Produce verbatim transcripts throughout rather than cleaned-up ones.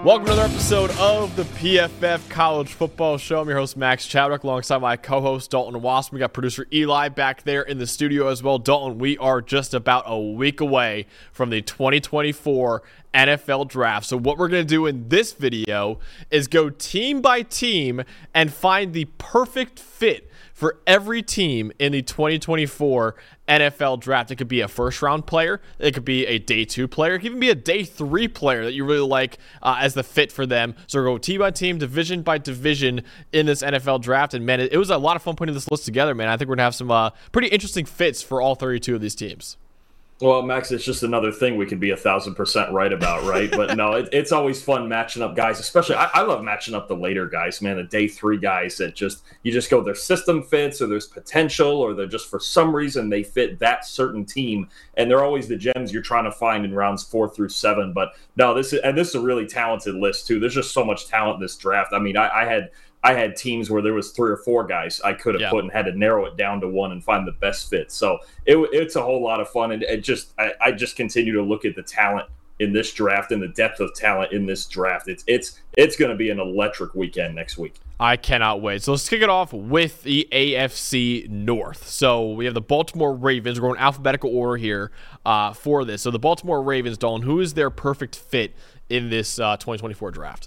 Welcome to another episode of the P F F College Football Show. I'm your host, Max Chadwick, alongside my co-host, Dalton Wasp. We got producer Eli back there in the studio as well. Dalton, we are just about a week away from the twenty twenty-four N F L Draft. So what we're going to do in this video is go team by team and find the perfect fit for every team in the twenty twenty-four N F L Draft. It could be a first-round player. It could be a day two player. It could even be a day three player that you really like uh, as the fit for them. So we're going team by team, division by division in this N F L Draft. And, man, it, it was a lot of fun putting this list together, man. I think we're going to have some uh, pretty interesting fits for all thirty-two of these teams. Well, Max, it's just another thing we could be a thousand percent right about, right? But no, it, it's always fun matching up guys, especially I, I love matching up the later guys, man, the day three guys that just, you just go, their system fits or there's potential or they're just for some reason they fit that certain team. And they're always the gems you're trying to find in rounds four through seven. But no, this is, and this is a really talented list too. There's just so much talent in this draft. I mean, I, I had, I had teams where there was three or four guys I could have yeah. put and had to narrow it down to one and find the best fit. So it, it's a whole lot of fun. And it just I, I just continue to look at the talent in this draft and the depth of talent in this draft. It's it's it's going to be an electric weekend next week. I cannot wait. So let's kick it off with the A F C North. So we have the Baltimore Ravens. We're going alphabetical order here uh, for this. So the Baltimore Ravens, Dalton, who is their perfect fit in this uh, twenty twenty-four draft?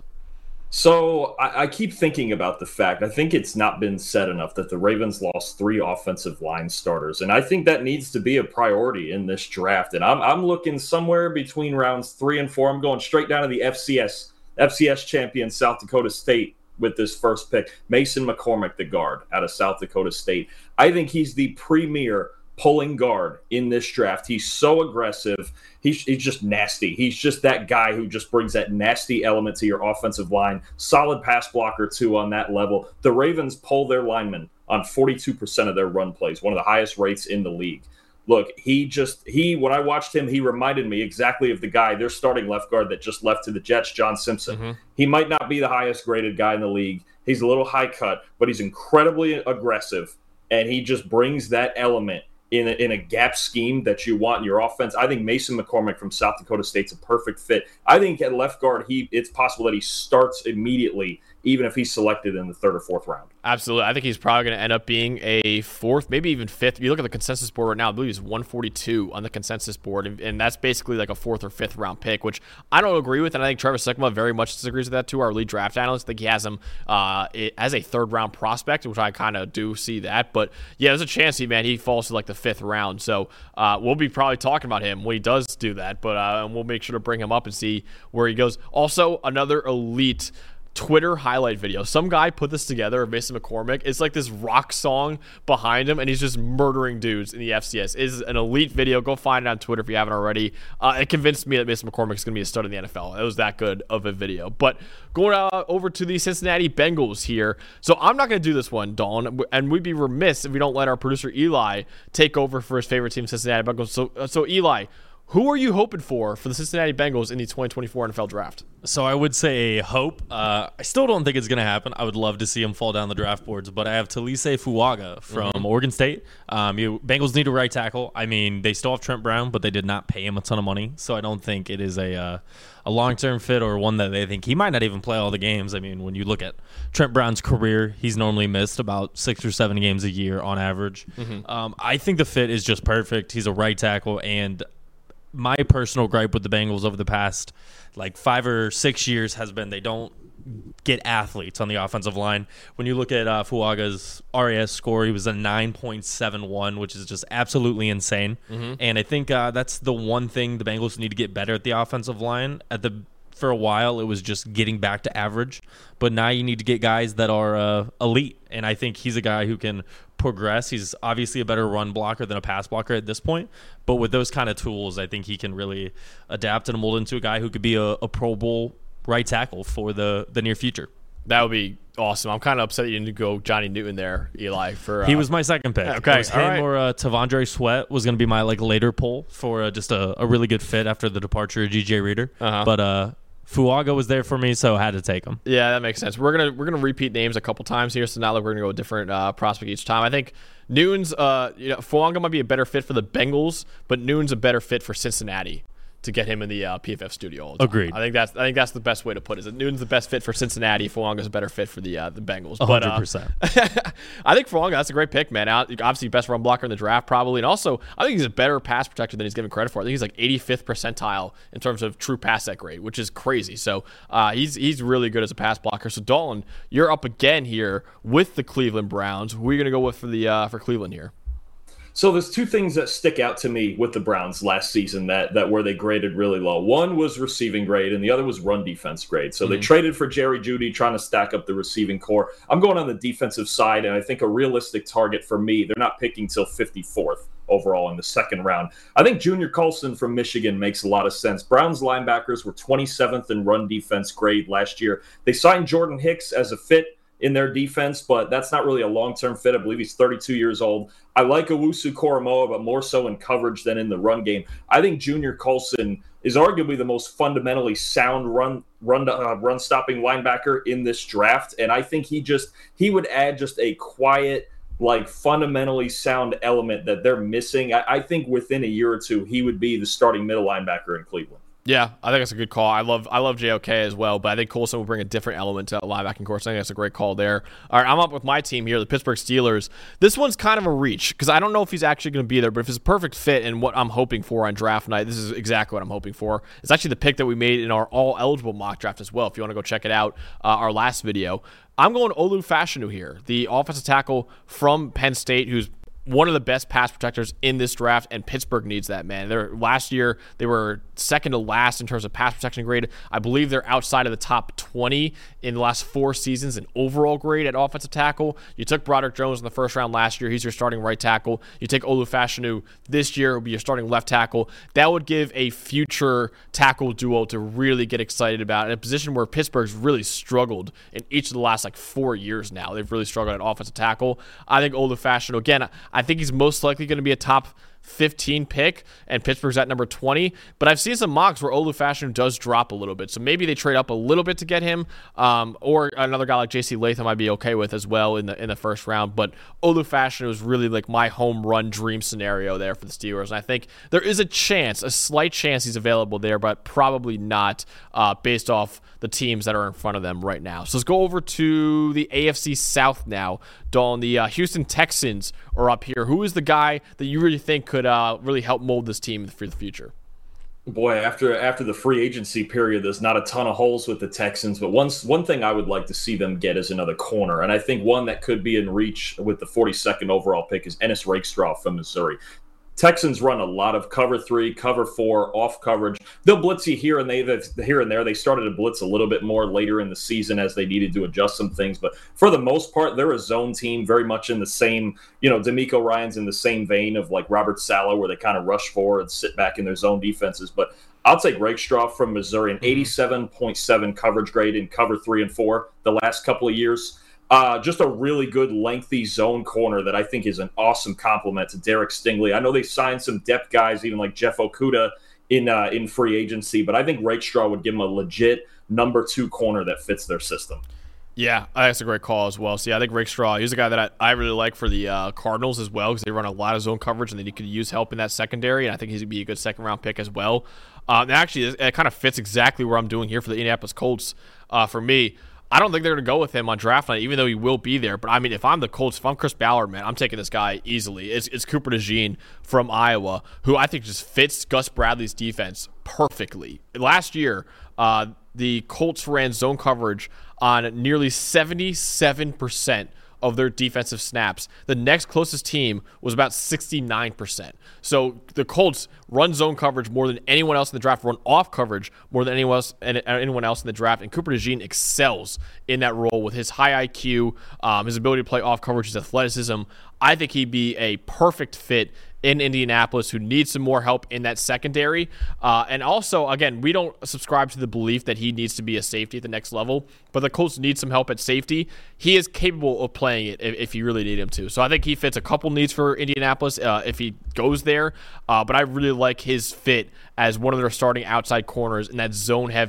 So I, I keep thinking about the fact, I think it's not been said enough that the Ravens lost three offensive line starters. And I think that needs to be a priority in this draft. And I'm I'm looking somewhere between rounds three and four. I'm going straight down to the F C S, F C S champion South Dakota State with this first pick. Mason McCormick, the guard out of South Dakota State. I think he's the premier pulling guard in this draft. He's so aggressive. He's, he's just nasty. He's just that guy who just brings that nasty element to your offensive line. Solid pass blocker, too, on that level. The Ravens pull their linemen on forty-two percent of their run plays, one of the highest rates in the league. Look, he just, he, when I watched him, he reminded me exactly of the guy, their starting left guard that just left to the Jets, John Simpson. Mm-hmm. He might not be the highest graded guy in the league. He's a little high cut, but he's incredibly aggressive, and he just brings that element in a, in a gap scheme that you want in your offense. I think Mason McCormick from South Dakota State's a perfect fit. I think at left guard, he it's possible that he starts immediately, even if he's selected in the third or fourth round. Absolutely. I think he's probably going to end up being a fourth, maybe even fifth. If you look at the consensus board right now, I believe he's one forty-two on the consensus board, and, and that's basically like a fourth or fifth round pick, which I don't agree with, and I think Trevor Sikkema very much disagrees with that too, our lead draft analyst. I think he has him uh, as a third round prospect, which I kind of do see that. But yeah, there's a chance he, man, he falls to like the fifth round. So uh, we'll be probably talking about him when he does do that, but uh, and we'll make sure to bring him up and see where he goes. Also, another elite Twitter highlight video. Some guy put this together of Mason McCormick. It's like this rock song behind him, and he's just murdering dudes in the F C S. It is an elite video. Go find it on Twitter if you haven't already. Uh, it convinced me that Mason McCormick is going to be a stud in the N F L. It was that good of a video. But going uh, over to the Cincinnati Bengals here. So I'm not going to do this one, Dawn, and we'd be remiss if we don't let our producer Eli take over for his favorite team, Cincinnati Bengals. So, uh, so Eli, who are you hoping for for the Cincinnati Bengals in the twenty twenty-four N F L Draft? So I would say hope. Uh, I still don't think it's going to happen. I would love to see him fall down the draft boards, but I have Talise Fuaga from mm-hmm. Oregon State. Um, you Bengals need a right tackle. I mean, they still have Trent Brown, but they did not pay him a ton of money, so I don't think it is a uh, a long-term fit or one that they think he might not even play all the games. I mean, when you look at Trent Brown's career, he's normally missed about six or seven games a year on average. Mm-hmm. Um, I think the fit is just perfect. He's a right tackle, and my personal gripe with the Bengals over the past like five or six years has been they don't get athletes on the offensive line. When you look at uh, Fuaga's R A S score, he was a nine point seven one, which is just absolutely insane. Mm-hmm. And I think uh, that's the one thing the Bengals need to get better at the offensive line. At the For a while, it was just getting back to average. But now you need to get guys that are uh, elite. And I think he's a guy who can progress. He's obviously a better run blocker than a pass blocker at this point. But with those kind of tools, I think he can really adapt and mold into a guy who could be a, a Pro Bowl right tackle for the, the near future. That would be awesome. I'm kind of upset you didn't go Johnny Newton there, Eli. For uh, he was my second pick. Okay, it was him right. or uh, Tavondre Sweat was going to be my like later pull for uh, just a, a really good fit after the departure of G J Reader. Uh-huh. But uh, Fuaga was there for me, so I had to take him. Yeah, that makes sense. We're gonna we're gonna repeat names a couple times here, so now that we're gonna go a different uh, prospect each time. I think Newton's uh, you know, Fuaga might be a better fit for the Bengals, but Newton's a better fit for Cincinnati. to get him in the uh, P F F studio all the time. Agreed. I think that's I think that's the best way to put it. Is that Newton's the best fit for Cincinnati. Fuanga's a better fit for the uh, the Bengals. one hundred percent. But, uh, I think Fuanga, that's a great pick, man. Obviously, best run blocker in the draft, probably. And also, I think he's a better pass protector than he's given credit for. I think he's like eighty-fifth percentile in terms of true pass set grade, which is crazy. So uh, he's he's really good as a pass blocker. So Dalton, you're up again here with the Cleveland Browns. Who are you going to go with for the uh, for Cleveland here? So there's two things that stick out to me with the Browns last season that that where they graded really low. One was receiving grade, and the other was run defense grade. So mm-hmm. they traded for Jerry Jeudy, trying to stack up the receiving core. I'm going on the defensive side, and I think a realistic target for me, they're not picking till fifty-fourth overall in the second round. I think Junior Colson from Michigan makes a lot of sense. Browns linebackers were twenty-seventh in run defense grade last year. They signed Jordan Hicks as a fit in their defense, but that's not really a long-term fit. I believe he's thirty-two years old. I like Owusu Koromoa, but more so in coverage than in the run game. I think Junior Colson is arguably the most fundamentally sound run run uh, run stopping linebacker in this draft, and I think he just he would add just a quiet, like fundamentally sound element that they're missing. I, I think within a year or two, he would be the starting middle linebacker in Cleveland. Yeah, I think that's a good call. I love I love J O K as well, but I think Colson will bring a different element to linebacking course. I think that's a great call there. All right, I'm up with my team here, the Pittsburgh Steelers. This one's kind of a reach because I don't know if he's actually going to be there, but if it's a perfect fit and what I'm hoping for on draft night, this is exactly what I'm hoping for. It's actually the pick that we made in our all-eligible mock draft as well, if you want to go check it out, uh, our last video. I'm going Olu Fashanu here, the offensive tackle from Penn State, who's one of the best pass protectors in this draft, and Pittsburgh needs that, man. They're, last year, they were second to last in terms of pass protection grade. I believe they're outside of the top twenty in the last four seasons in overall grade at offensive tackle. You took Broderick Jones in the first round last year. He's your starting right tackle. You take Olu Fashanu this year, will be your starting left tackle. That would give a future tackle duo to really get excited about in a position where Pittsburgh's really struggled in each of the last like four years now. They've really struggled at offensive tackle. I think Olu Fashanu, again, I think he's most likely going to be a top fifteen pick, and Pittsburgh's at number twenty. But I've seen some mocks where Olu Fashanu does drop a little bit. So maybe they trade up a little bit to get him, um, or another guy like J C Latham I'd be okay with as well in the in the first round. But Olu Fashanu is really like my home run dream scenario there for the Steelers. And I think there is a chance, a slight chance he's available there, but probably not uh, based off the teams that are in front of them right now. So let's go over to the A F C South now. Dawn, the uh, Houston Texans are up here. Who is the guy that you really think could uh, really help mold this team for the future? Boy, after after the free agency period, there's not a ton of holes with the Texans, but one, one thing I would like to see them get is another corner, and I think one that could be in reach with the forty-second overall pick is Ennis Rakestraw from Missouri. Texans run a lot of cover three, cover four, off coverage. They'll blitz you here and they here and there. They started to blitz a little bit more later in the season as they needed to adjust some things. But for the most part, they're a zone team, very much in the same, you know, D'Amico Ryan's in the same vein of like Robert Saleh, where they kind of rush forward and sit back in their zone defenses. But I'll take Rakestraw from Missouri, an eighty-seven point seven coverage grade in cover three and four the last couple of years. Uh, just a really good lengthy zone corner that I think is an awesome compliment to Derek Stingley. I know they signed some depth guys, even like Jeff Okudah in uh, in free agency, but I think Rakestraw would give them a legit number two corner that fits their system. Yeah, that's a great call as well. So, yeah, I think Rakestraw, he's a guy that I, I really like for the uh, Cardinals as well because they run a lot of zone coverage and then he could use help in that secondary, and I think he's going to be a good second-round pick as well. Um, actually, it, it kind of fits exactly what I'm doing here for the Indianapolis Colts uh, for me. I don't think they're going to go with him on draft night, even though he will be there. But, I mean, if I'm the Colts, if I'm Chris Ballard, man, I'm taking this guy easily. It's, it's Cooper DeJean from Iowa, who I think just fits Gus Bradley's defense perfectly. Last year, uh, the Colts ran zone coverage on nearly seventy-seven percent of their defensive snaps. The next closest team was about sixty-nine percent. So the Colts run zone coverage more than anyone else in the draft, run off coverage more than anyone else anyone else in the draft, and Cooper DeJean excels in that role with his high I Q, um, his ability to play off coverage, his athleticism. I think he'd be a perfect fit in Indianapolis, who needs some more help in that secondary. Uh, and also, again, we don't subscribe to the belief that he needs to be a safety at the next level, but the Colts need some help at safety. He is capable of playing it if, if you really need him to. So I think he fits a couple needs for Indianapolis uh, if he goes there. Uh, but I really like his fit as one of their starting outside corners in that zone-heavy,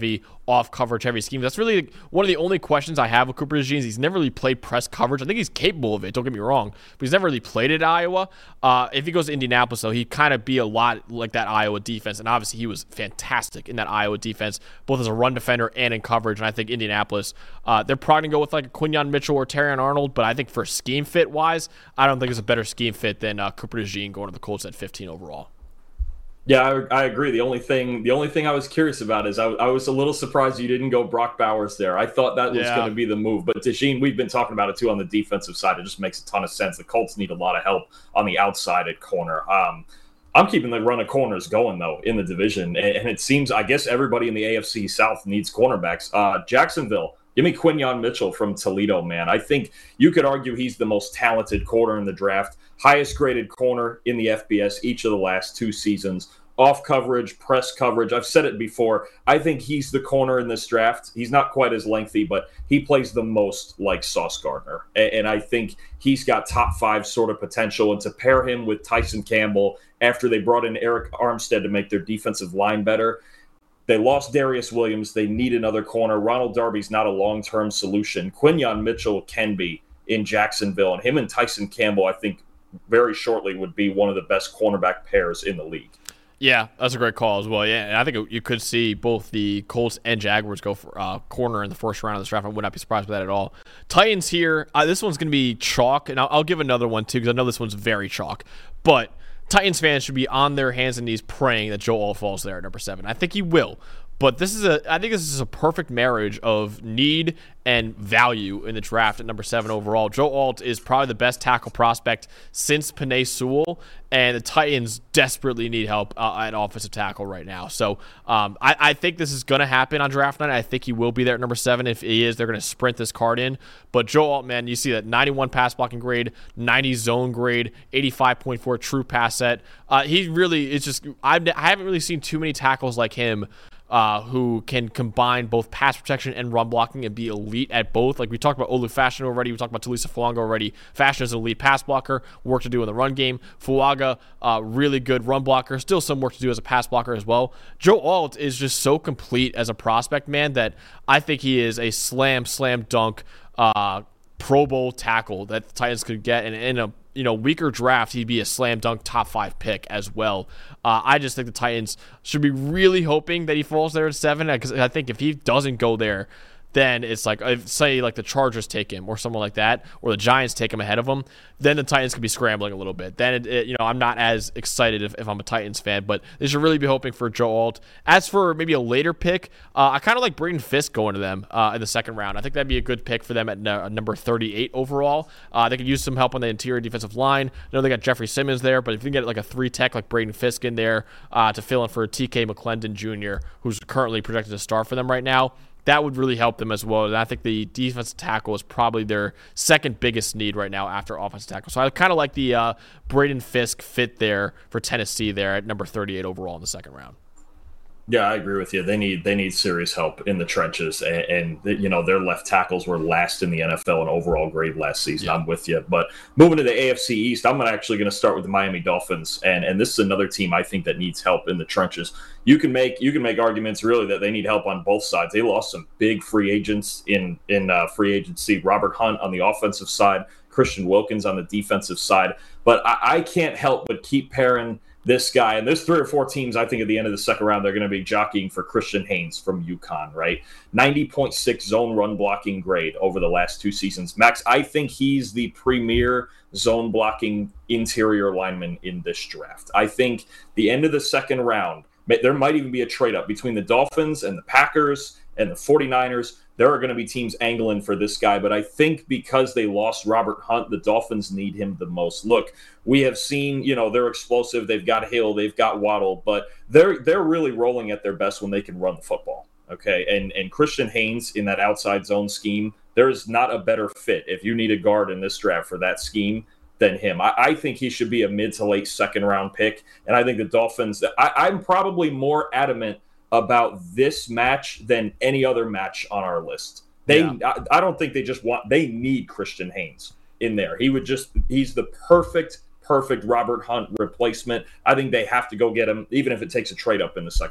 off coverage heavy schemes. That's really one of the only questions I have with Cooper DeJean. He's never really played press coverage. I think he's capable of it, don't get me wrong, but he's never really played it at Iowa. Uh, if he goes to Indianapolis, though, he'd kind of be a lot like that Iowa defense, and obviously he was fantastic in that Iowa defense, both as a run defender and in coverage, and I think Indianapolis, uh, they're probably going to go with like a Quinyon Mitchell or Terrion Arnold, but I think for scheme fit-wise, I don't think it's a better scheme fit than uh, Cooper DeJean going to the Colts at fifteen overall. Yeah, I, I agree. The only thing, the only thing I was curious about is I, I was a little surprised you didn't go Brock Bowers there. I thought that was Yeah. going to be the move, but DeJean, we've been talking about it too on the defensive side. It just makes a ton of sense. The Colts need a lot of help on the outside at corner. Um, I'm keeping the run of corners going though in the division, and, and it seems I guess everybody in the A F C South needs cornerbacks. Uh, Jacksonville. Give me Quinyon Mitchell from Toledo, man. I think you could argue he's the most talented corner in the draft, highest graded corner in the F B S each of the last two seasons. Off coverage, press coverage. I've said it before. I think he's the corner in this draft. He's not quite as lengthy, but he plays the most like Sauce Gardner. And, and I think he's got top five sort of potential. And to pair him with Tyson Campbell after they brought in Eric Armstead to make their defensive line better, they lost Darius Williams. They need another corner. Ronald Darby's not a long-term solution. Quinyon Mitchell can be in Jacksonville. And him and Tyson Campbell, I think, very shortly would be one of the best cornerback pairs in the league. Yeah, that's a great call as well. Yeah, and I think you could see both the Colts and Jaguars go for uh, corner in the first round of this draft. I would not be surprised by that at all. Titans here, uh, this one's going to be chalk, and I'll, I'll give another one too because I know this one's very chalk. But Titans fans should be on their hands and knees praying that Joe Alt falls there at number seven. I think he will. But this is a, I think this is a perfect marriage of need and value in the draft at number seven overall. Joe Alt is probably the best tackle prospect since Penei Sewell, and the Titans desperately need help uh, at offensive tackle right now. So um, I, I think this is going to happen on draft night. I think he will be there at number seven. If he is, they're going to sprint this card in. But Joe Alt, man, you see that ninety-one pass blocking grade, ninety zone grade, eighty-five point four true pass set. Uh, he really is just, I've, I haven't really seen too many tackles like him Uh, who can combine both pass protection and run blocking and be elite at both. Like we talked about Olu Fashion already. We talked about Talisa Fuaga already. Fashion is an elite pass blocker. Work to do in the run game. Fuaga, uh, really good run blocker. Still some work to do as a pass blocker as well. Joe Alt is just so complete as a prospect, man, that I think he is a slam, slam dunk uh, Pro Bowl tackle that the Titans could get. And in a you know, weaker draft, he'd be a slam dunk top five pick as well. Uh, I just think the Titans should be really hoping that he falls there at seven, because I think if he doesn't go there, then it's like, if, say, like the Chargers take him or someone like that, or the Giants take him ahead of him, then the Titans could be scrambling a little bit. Then, it, it, you know, I'm not as excited if, if I'm a Titans fan, but they should really be hoping for Joe Alt. As for maybe a later pick, uh, I kind of like Braden Fisk going to them uh, in the second round. I think that'd be a good pick for them at no, number thirty-eight overall. Uh, they could use some help on the interior defensive line. I know they got Jeffrey Simmons there, but if you can get like a three tech like Braden Fisk in there uh, to fill in for T K McClendon Junior, who's currently projected to start for them right now, that would really help them as well. And I think the defensive tackle is probably their second biggest need right now after offensive tackle. So I kind of like the uh, Braden Fisk fit there for Tennessee there at number thirty-eight overall in the second round. Yeah, I agree with you. They need they need serious help in the trenches, and, and the, you know their left tackles were last in the N F L in overall grade last season. Yeah. I'm with you. But moving to the A F C East, I'm actually going to start with the Miami Dolphins, and and this is another team I think that needs help in the trenches. You can make you can make arguments really that they need help on both sides. They lost some big free agents in in uh, free agency. Robert Hunt on the offensive side, Christian Wilkins on the defensive side. But I, I can't help but keep pairing this guy, and there's three or four teams I think at the end of the second round they're going to be jockeying for Christian Haynes from UConn, right? ninety point six zone run blocking grade over the last two seasons. Max, I think he's the premier zone blocking interior lineman in this draft. I think the end of the second round, there might even be a trade up between the Dolphins and the Packers and the 49ers. There are going to be teams angling for this guy, but I think because they lost Robert Hunt, the Dolphins need him the most. Look, we have seen, you know, they're explosive. They've got Hill, they've got Waddle, but they're they're really rolling at their best when they can run the football. Okay, and and Christian Haynes in that outside zone scheme, there's not a better fit if you need a guard in this draft for that scheme than him. I, I think he should be a mid to late second round pick, and I think the Dolphins. I, I'm probably more adamant about this match than any other match on our list. They, yeah. I, I don't think they just want, they need Christian Haynes in there. He would just, he's the perfect, perfect Robert Hunt replacement. I think they have to go get him, even if it takes a trade up in the second round.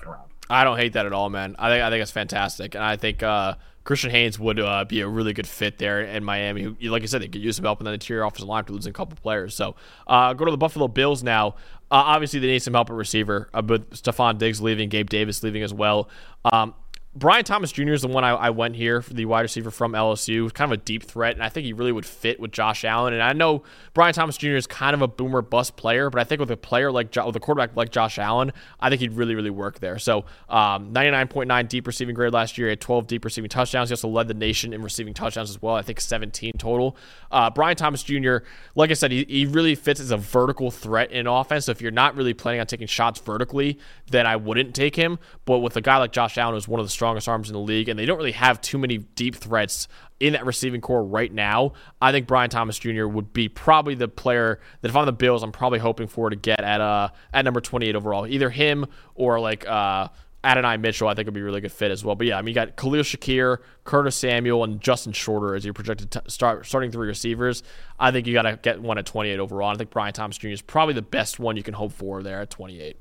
I don't hate that at all, man. I think I think it's fantastic, and I think uh, Christian Haynes would uh, be a really good fit there in Miami. Who, like I said, they could use some help in the interior offensive line for losing a couple players. So uh, go to the Buffalo Bills now. Uh, obviously, they need some help at receiver, uh, with Stephon Diggs leaving, Gabe Davis leaving as well. Um, Brian Thomas Junior is the one I, I went here for the wide receiver from L S U. Kind of a deep threat, and I think he really would fit with Josh Allen. And I know Brian Thomas Junior is kind of a boomer bust player, but I think with a player like with a quarterback like Josh Allen, I think he'd really, really work there. So um, ninety-nine point nine deep receiving grade last year. He had twelve deep receiving touchdowns. He also led the nation in receiving touchdowns as well. I think seventeen total. Uh, Brian Thomas Junior, like I said, he, he really fits as a vertical threat in offense. So if you're not really planning on taking shots vertically, then I wouldn't take him. But with a guy like Josh Allen, who's one of the strongest arms in the league, and they don't really have too many deep threats in that receiving core right now, I think Brian Thomas Junior would be probably the player that if I'm the Bills, I'm probably hoping for to get at uh at number twenty-eight overall. Either him or like uh Adonai Mitchell, I think would be a really good fit as well. But yeah, I mean, you got Khalil Shakir, Curtis Samuel, and Justin Shorter as your projected t- start starting three receivers. I think you got to get one at twenty-eight overall. I think Brian Thomas Junior is probably the best one you can hope for there at twenty-eight.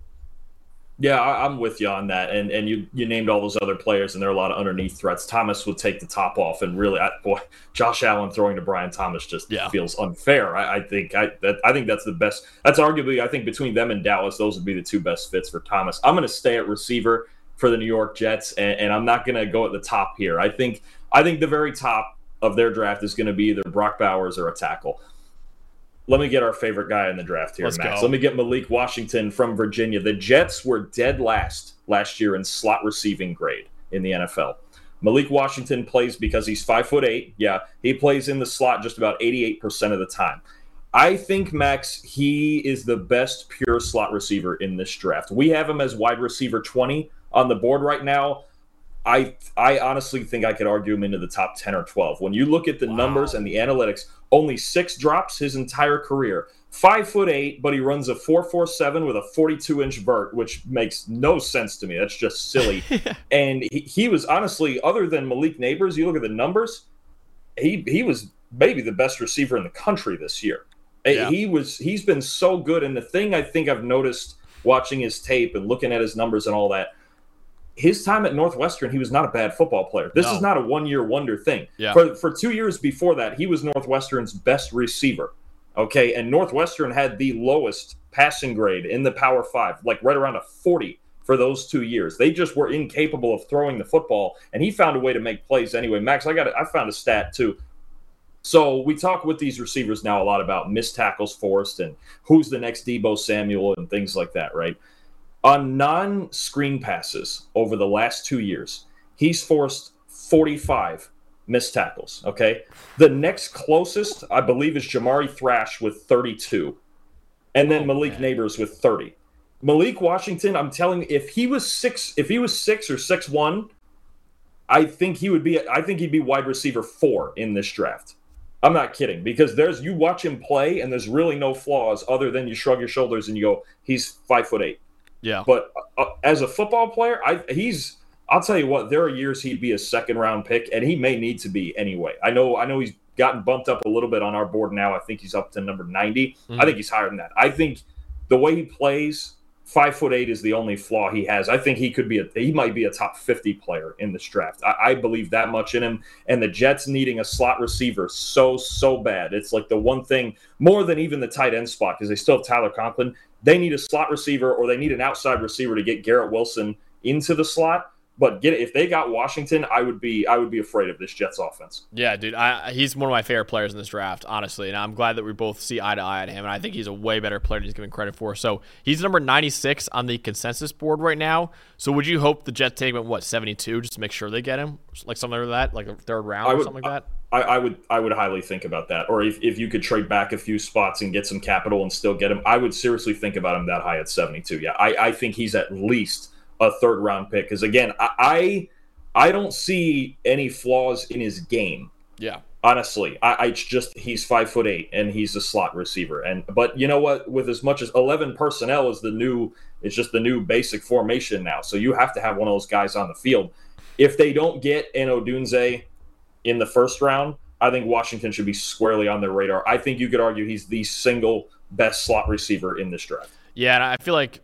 Yeah, I, I'm with you on that. And and you you named all those other players, and there are a lot of underneath threats. Thomas would take the top off, and really, I, boy, Josh Allen throwing to Brian Thomas just yeah. feels unfair. I, I think I that, I think that's the best. That's arguably, I think, between them and Dallas, those would be the two best fits for Thomas. I'm going to stay at receiver for the New York Jets, and, and I'm not going to go at the top here. I think I think the very top of their draft is going to be either Brock Bowers or a tackle. Let me get our favorite guy in the draft here, Let's Max. go. Let me get Malik Washington from Virginia. The Jets were dead last last year in slot receiving grade in the N F L. Malik Washington plays because he's five foot eight. Yeah, he plays in the slot just about eighty-eight percent of the time. I think, Max, he is the best pure slot receiver in this draft. We have him as wide receiver twenty on the board right now. I I honestly think I could argue him into the top ten or twelve. When you look at the wow. numbers and the analytics, only six drops his entire career. Five foot eight, but he runs a four four seven with a forty-two inch vert, which makes no sense to me. That's just silly. And he, he was honestly, other than Malik Neighbors, you look at the numbers, he he was maybe the best receiver in the country this year. Yeah. He was he's been so good. And the thing I think I've noticed watching his tape and looking at his numbers and all that, his time at Northwestern, he was not a bad football player. This no. is not a one-year wonder thing. Yeah. For for two years before that, he was Northwestern's best receiver. Okay, and Northwestern had the lowest passing grade in the Power Five, like right around a forty for those two years. They just were incapable of throwing the football, and he found a way to make plays anyway. Max, I got I found a stat too. So we talk with these receivers now a lot about missed tackles forced and who's the next Deebo Samuel and things like that, right? On non-screen passes over the last two years, he's forced forty-five missed tackles, okay? The next closest, I believe, is Jamari Thrash with thirty-two, and then oh, Malik man. Neighbors with thirty. Malik Washington, I'm telling you, if he was six, if he was six or six one, I think he would be. I think he'd be wide receiver four in this draft. I'm not kidding, because there's you watch him play, and there's really no flaws other than you shrug your shoulders and you go, he's five foot eight. Yeah. But uh, as a football player, I he's. I'll tell you what. There are years he'd be a second round pick, and he may need to be anyway. I know. I know he's gotten bumped up a little bit on our board now. I think he's up to number ninety. Mm-hmm. I think he's higher than that. I think the way he plays, five foot eight is the only flaw he has. I think he could be a. He might be a top fifty player in this draft. I, I believe that much in him. And the Jets needing a slot receiver so so bad. It's like the one thing more than even the tight end spot, because they still have Tyler Conklin. They need a slot receiver, or they need an outside receiver to get Garrett Wilson into the slot. But get it, if they got Washington, I would be I would be afraid of this Jets offense. Yeah, dude, I, he's one of my favorite players in this draft, honestly, and I'm glad that we both see eye to eye at him. And I think he's a way better player than he's given credit for. So he's number ninety-six on the consensus board right now. So would you hope the Jets take him at what seventy-two just to make sure they get him, like something like that, like a third round would, or something like that? I, I would I would highly think about that. Or if, if you could trade back a few spots and get some capital and still get him, I would seriously think about him that high at seventy-two. Yeah, I, I think he's at least a third round pick, because again, I. I I don't see any flaws in his game. Yeah. Honestly, I, I just he's five foot eight and he's a slot receiver. And but you know what? With as much as eleven personnel is the new, it's just the new basic formation now. So you have to have one of those guys on the field. If they don't get an Odunze in the first round, I think Washington should be squarely on their radar. I think you could argue he's the single best slot receiver in this draft. Yeah, and I feel like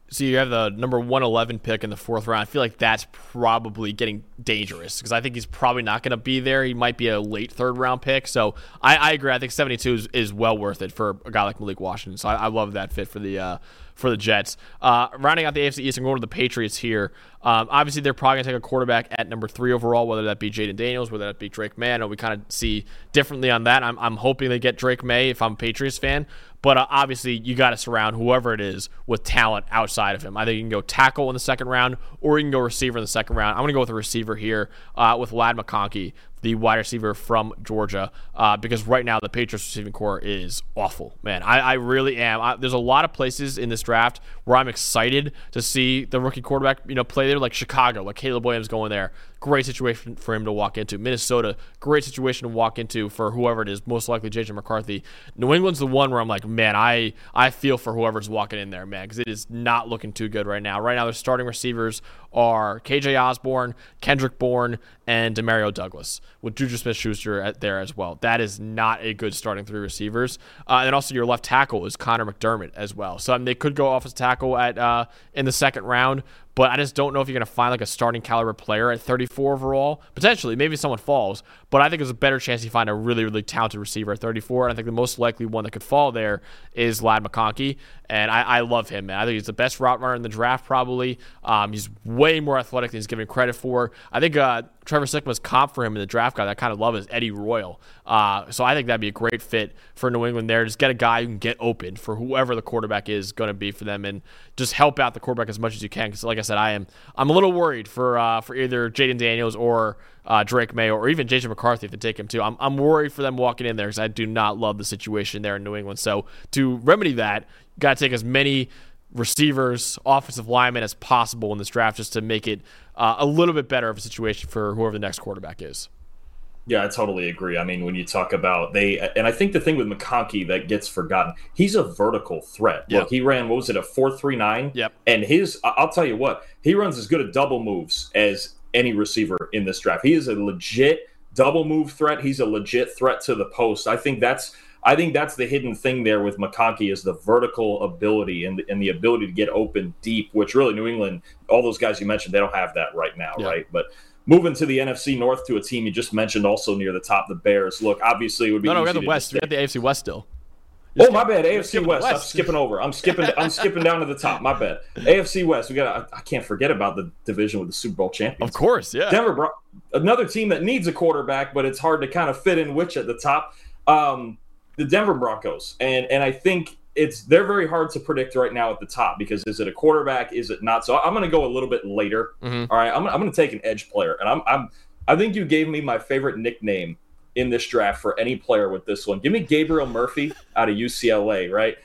So you have the number one eleven pick in the fourth round. I feel like that's probably getting dangerous because I think he's probably not going to be there. He might be a late third round pick. So I, I agree. I think seventy-two is, is well worth it for a guy like Malik Washington. So I, I love that fit for the uh, for the Jets. Uh, rounding out the A F C East and going to the Patriots here. Um, obviously, they're probably going to take a quarterback at number three overall, whether that be Jaden Daniels, whether that be Drake May. I know we kind of see differently on that. I'm, I'm hoping they get Drake May if I'm a Patriots fan. But uh, obviously, you got to surround whoever it is with talent outside of him. I think you can go tackle in the second round, or you can go receiver in the second round. I'm going to go with a receiver here uh, with Ladd McConkey, the wide receiver from Georgia, uh, because right now the Patriots receiving core is awful. Man, I, I really am. I, there's a lot of places in this draft where I'm excited to see the rookie quarterback, you know, play there, like Chicago, like Caleb Williams going there. Great situation for him to walk into. Minnesota, great situation to walk into for whoever it is, most likely J J McCarthy. New England's the one where I'm like, man, I, I feel for whoever's walking in there, man, because it is not looking too good right now. Right now, their starting receivers are K J Osborne, Kendrick Bourne, and Demario Douglas, with Juju Smith-Schuster there as well. That is not a good starting three receivers. Uh, and also your left tackle is Connor McDermott as well. So I mean, they could go offensive tackle at uh, in the second round, but I just don't know if you're going to find like a starting caliber player at thirty-four overall. Potentially, maybe someone falls, but I think there's a better chance you find a really, really talented receiver at thirty-four. And I think the most likely one that could fall there is Ladd McConkey. And I, I love him, man. I think he's the best route runner in the draft, probably. Um, he's way more athletic than he's given credit for. I think uh, Trevor Sikkema's comp for him in the draft guy that I kind of love is Eddie Royal. Uh, so I think that'd be a great fit for New England there. Just get a guy who can get open for whoever the quarterback is going to be for them, and just help out the quarterback as much as you can. Because like I said, I am I'm a little worried for uh, for either Jaden Daniels or uh, Drake May, or even J J McCarthy if they take him too. I'm I'm worried for them walking in there because I do not love the situation there in New England. So to remedy that, you got to take as many receivers, offensive linemen as possible in this draft, just to make it uh, a little bit better of a situation for whoever the next quarterback is. Yeah, I totally agree. I mean, when you talk about they, and I think the thing with McConkey that gets forgotten, he's a vertical threat. Yep. Look, he ran, what was it, a four three nine? Yep. And his, I'll tell you what, he runs as good at double moves as any receiver in this draft. He is a legit double move threat. He's a legit threat to the post. I think that's, I think that's the hidden thing there with McConkey, is the vertical ability and the, and the ability to get open deep, which really New England, all those guys you mentioned, they don't have that right now, yep. right? But moving to the N F C North to a team you just mentioned also near the top, the Bears. Look, obviously it would be no, no, easy we got the to West. We got the A F C West still. You're oh, my bad. A F C West. West. I'm skipping over. I'm skipping. I'm skipping down to the top. My bad. A F C West. We got. I, I can't forget about the division with the Super Bowl champions. Of course, yeah. Denver, Bron- another team that needs a quarterback, but it's hard to kind of fit in which at the top. Um, the Denver Broncos, and and I think it's they're very hard to predict right now at the top, because is it a quarterback? Is it not? So I'm going to go a little bit later. Mm-hmm. All right, I'm I'm going to take an edge player, and I'm I'm I think you gave me my favorite nickname in this draft for any player with this one. Give me Gabriel Murphy out of U C L A, right?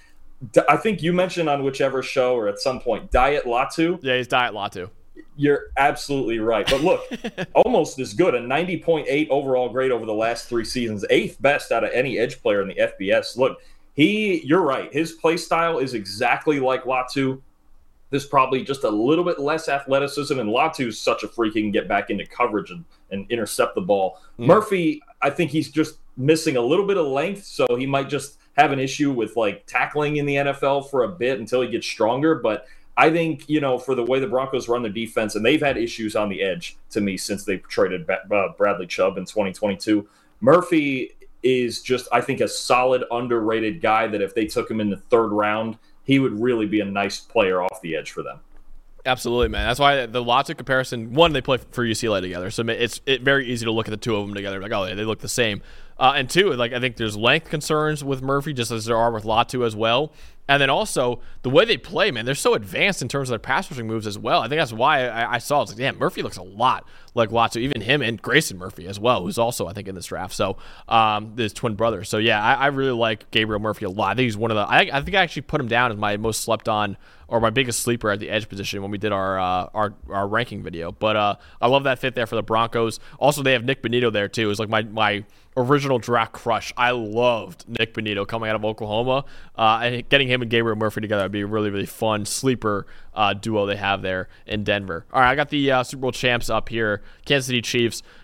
I think you mentioned on whichever show or at some point, Diet Latu. Yeah, he's Diet Latu. You're absolutely right. But look, almost as good, a ninety point eight overall grade over the last three seasons, eighth best out of any edge player in the F B S. Look, he, you're right. His play style is exactly like Latu. There's probably just a little bit less athleticism, and Latu's such a freak he can get back into coverage and, and intercept the ball. Mm. Murphy, I think he's just missing a little bit of length, so he might just have an issue with like tackling in the N F L for a bit until he gets stronger. But I think, you know, for the way the Broncos run their defense, and they've had issues on the edge to me since they traded uh, Bradley Chubb in twenty twenty-two. Murphy is just, I think, a solid, underrated guy that if they took him in the third round, he would really be a nice player off the edge for them. Absolutely, man. That's why the Latu comparison, one, they play for U C L A together, so it's it very easy to look at the two of them together, like, oh, yeah, they look the same. Uh, and two, like I think there's length concerns with Murphy, just as there are with Latu as well. And then also the way they play, man, they're so advanced in terms of their pass rushing moves as well. I think that's why I, I saw it. It's like, damn, Murphy looks a lot like Latu, even him and Grayson Murphy as well, who's also, I think, in this draft. So, um, his twin brother. So, yeah, I, I really like Gabriel Murphy a lot. I think he's one of the, I, I think I actually put him down as my most slept on or my biggest sleeper at the edge position when we did our uh, our, our ranking video. But uh, I love that fit there for the Broncos. Also, they have Nick Bonito there, too. It's like my, my original draft crush. I loved Nick Bonito coming out of Oklahoma. Uh, and getting him and Gabriel Murphy together would be a really, really fun sleeper uh, duo they have there in Denver. All right, I got the uh, Super Bowl champs up here. Kansas City Chiefs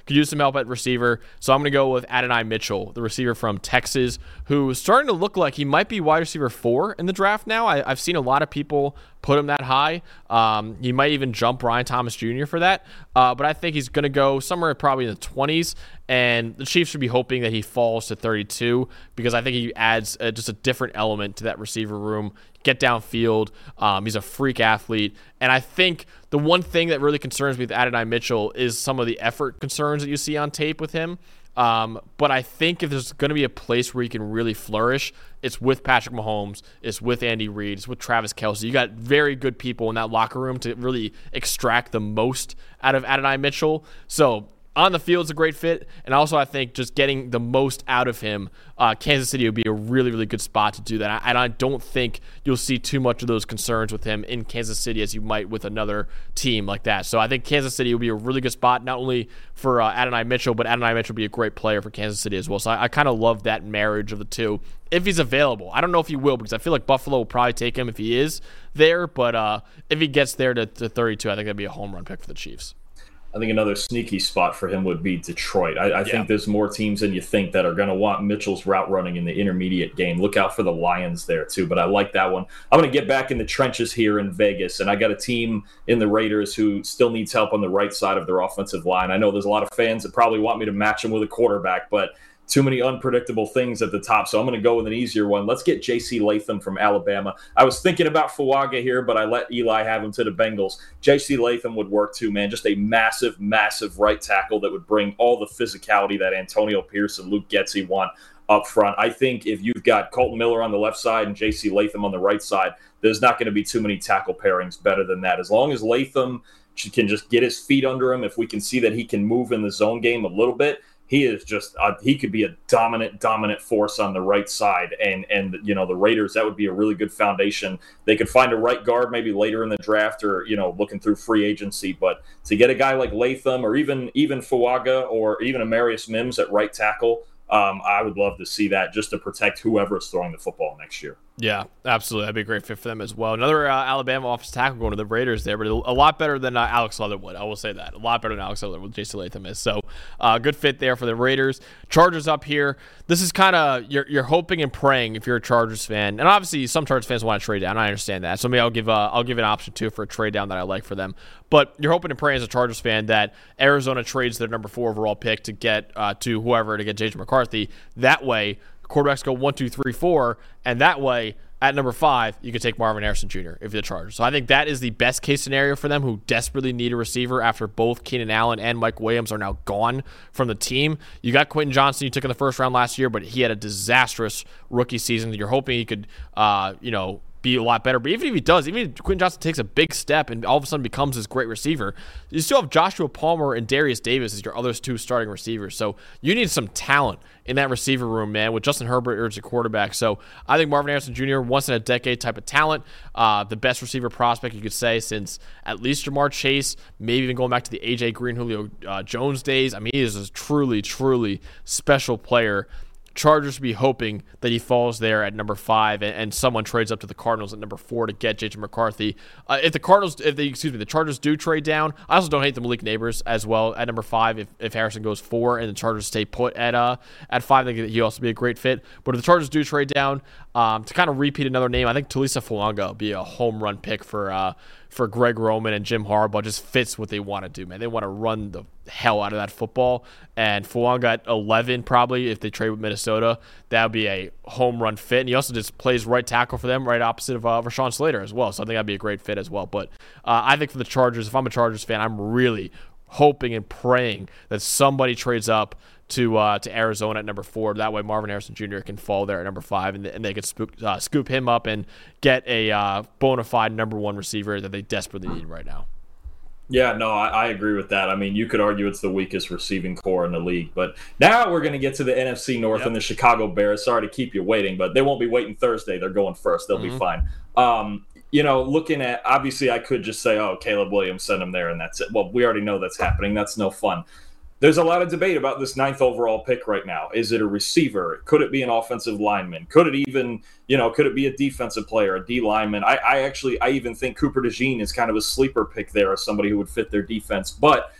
could use some help at receiver. So I'm going to go with Adonai Mitchell, the receiver from Texas, who's starting to look like he might be wide receiver four in the draft now. I, I've seen a lot of people put him that high. Um, he might even jump Brian Thomas Junior for that. Uh, but I think he's going to go somewhere probably in the twenties. And the Chiefs should be hoping that he falls to thirty-two because I think he adds uh, just a different element to that receiver room. Get downfield. Um, he's a freak athlete. And I think the one thing that really concerns me with Adonai Mitchell is some of the effort concerns that you see on tape with him. Um, but I think if there's going to be a place where he can really flourish, it's with Patrick Mahomes, it's with Andy Reid, it's with Travis Kelce. You got very good people in that locker room to really extract the most out of Adonai Mitchell. So on the field is a great fit, and also I think just getting the most out of him, uh, Kansas City would be a really, really good spot to do that. And I don't think you'll see too much of those concerns with him in Kansas City as you might with another team like that. So I think Kansas City will be a really good spot, not only for uh, Adonai Mitchell, but Adonai Mitchell will be a great player for Kansas City as well. So I, I kind of love that marriage of the two. If he's available, I don't know if he will because I feel like Buffalo will probably take him if he is there. But uh, if he gets there to, to thirty-two, I think that'd be a home run pick for the Chiefs. I think another sneaky spot for him would be Detroit. I, I yeah. think there's more teams than you think that are going to want Mitchell's route running in the intermediate game. Look out for the Lions there, too, but I like that one. I'm going to get back in the trenches here in Vegas, and I got a team in the Raiders who still needs help on the right side of their offensive line. I know there's a lot of fans that probably want me to match them with a quarterback, but too many unpredictable things at the top, so I'm going to go with an easier one. Let's get J C Latham from Alabama. I was thinking about Fuaga here, but I let Eli have him to the Bengals. J C Latham would work too, man. Just a massive, massive right tackle that would bring all the physicality that Antonio Pierce and Luke Getsy want up front. I think if you've got Colton Miller on the left side and J C Latham on the right side, there's not going to be too many tackle pairings better than that. As long as Latham can just get his feet under him, if we can see that he can move in the zone game a little bit, he is just uh, he could be a dominant, dominant force on the right side. And, and you know, the Raiders, that would be a really good foundation. They could find a right guard maybe later in the draft or, you know, looking through free agency. But to get a guy like Latham or even even Fuaga or even Amarius Mims at right tackle, um, I would love to see that just to protect whoever is throwing the football next year. Yeah, absolutely. That'd be a great fit for them as well. Another uh, Alabama offensive tackle going to the Raiders there, but a lot better than uh, Alex Leatherwood. I will say that. A lot better than Alex Leatherwood, J C Latham is. So uh, good fit there for the Raiders. Chargers up here. This is kind of, you're, you're hoping and praying if you're a Chargers fan. And obviously some Chargers fans want to trade down. I understand that. So maybe I'll give, uh, I'll give an option too for a trade down that I like for them. But you're hoping and praying as a Chargers fan that Arizona trades their number four overall pick to get uh, to whoever to get J J McCarthy. That way, quarterbacks go one, two, three, four, and that way, at number five, you could take Marvin Harrison Junior if you're the Chargers. So I think that is the best case scenario for them, who desperately need a receiver after both Keenan Allen and Mike Williams are now gone from the team. You got Quentin Johnson you took in the first round last year, but he had a disastrous rookie season. You're hoping he could, uh, you know, be a lot better. But even if he does, even if Quentin Johnson takes a big step and all of a sudden becomes this great receiver, you still have Joshua Palmer and Darius Davis as your other two starting receivers. So you need some talent in that receiver room, man, with Justin Herbert as your quarterback. So I think Marvin Harrison Junior, once in a decade type of talent, uh, the best receiver prospect you could say since at least Jamar Chase, maybe even going back to the A J Green, Julio uh, Jones days. I mean, he is a truly, truly special player. Chargers be hoping that he falls there at number five, and, and someone trades up to the Cardinals at number four to get J J McCarthy. Uh, if the Cardinals, if they, excuse me, the Chargers do trade down, I also don't hate the Malik Neighbors as well at number five. If, if Harrison goes four and the Chargers stay put at uh at five, I think he'd also be a great fit. But if the Chargers do trade down, um, to kind of repeat another name, I think Talisa Fuanga would be a home run pick for uh for Greg Roman and Jim Harbaugh. Just fits what they want to do, man. They want to run the hell out of that football. And Fuanga at eleven, probably, if they trade with Minnesota, that would be a home run fit. And he also just plays right tackle for them, right opposite of uh, Rashawn Slater as well. So I think that'd be a great fit as well. But uh, I think for the Chargers, if I'm a Chargers fan, I'm really hoping and praying that somebody trades up to uh, to Arizona at number four. That way Marvin Harrison Junior can fall there at number five, and, and they could spook, uh, scoop him up and get a uh, bona fide number one receiver that they desperately need right now. Yeah, no, I, I agree with that. I mean, you could argue it's the weakest receiving core in the league. But now we're going to get to the N F C North yep. and the Chicago Bears. Sorry to keep you waiting, but they won't be waiting Thursday. They're going first. They'll mm-hmm. be fine. Um, you know, looking at, obviously I could just say, oh, Caleb Williams, send him there, and that's it. Well, we already know that's happening. That's no fun. There's a lot of debate about this ninth overall pick right now. Is it a receiver? Could it be an offensive lineman? Could it even, you know, could it be a defensive player, a D lineman? I, I actually, I even think Cooper DeJean is kind of a sleeper pick there as somebody who would fit their defense. But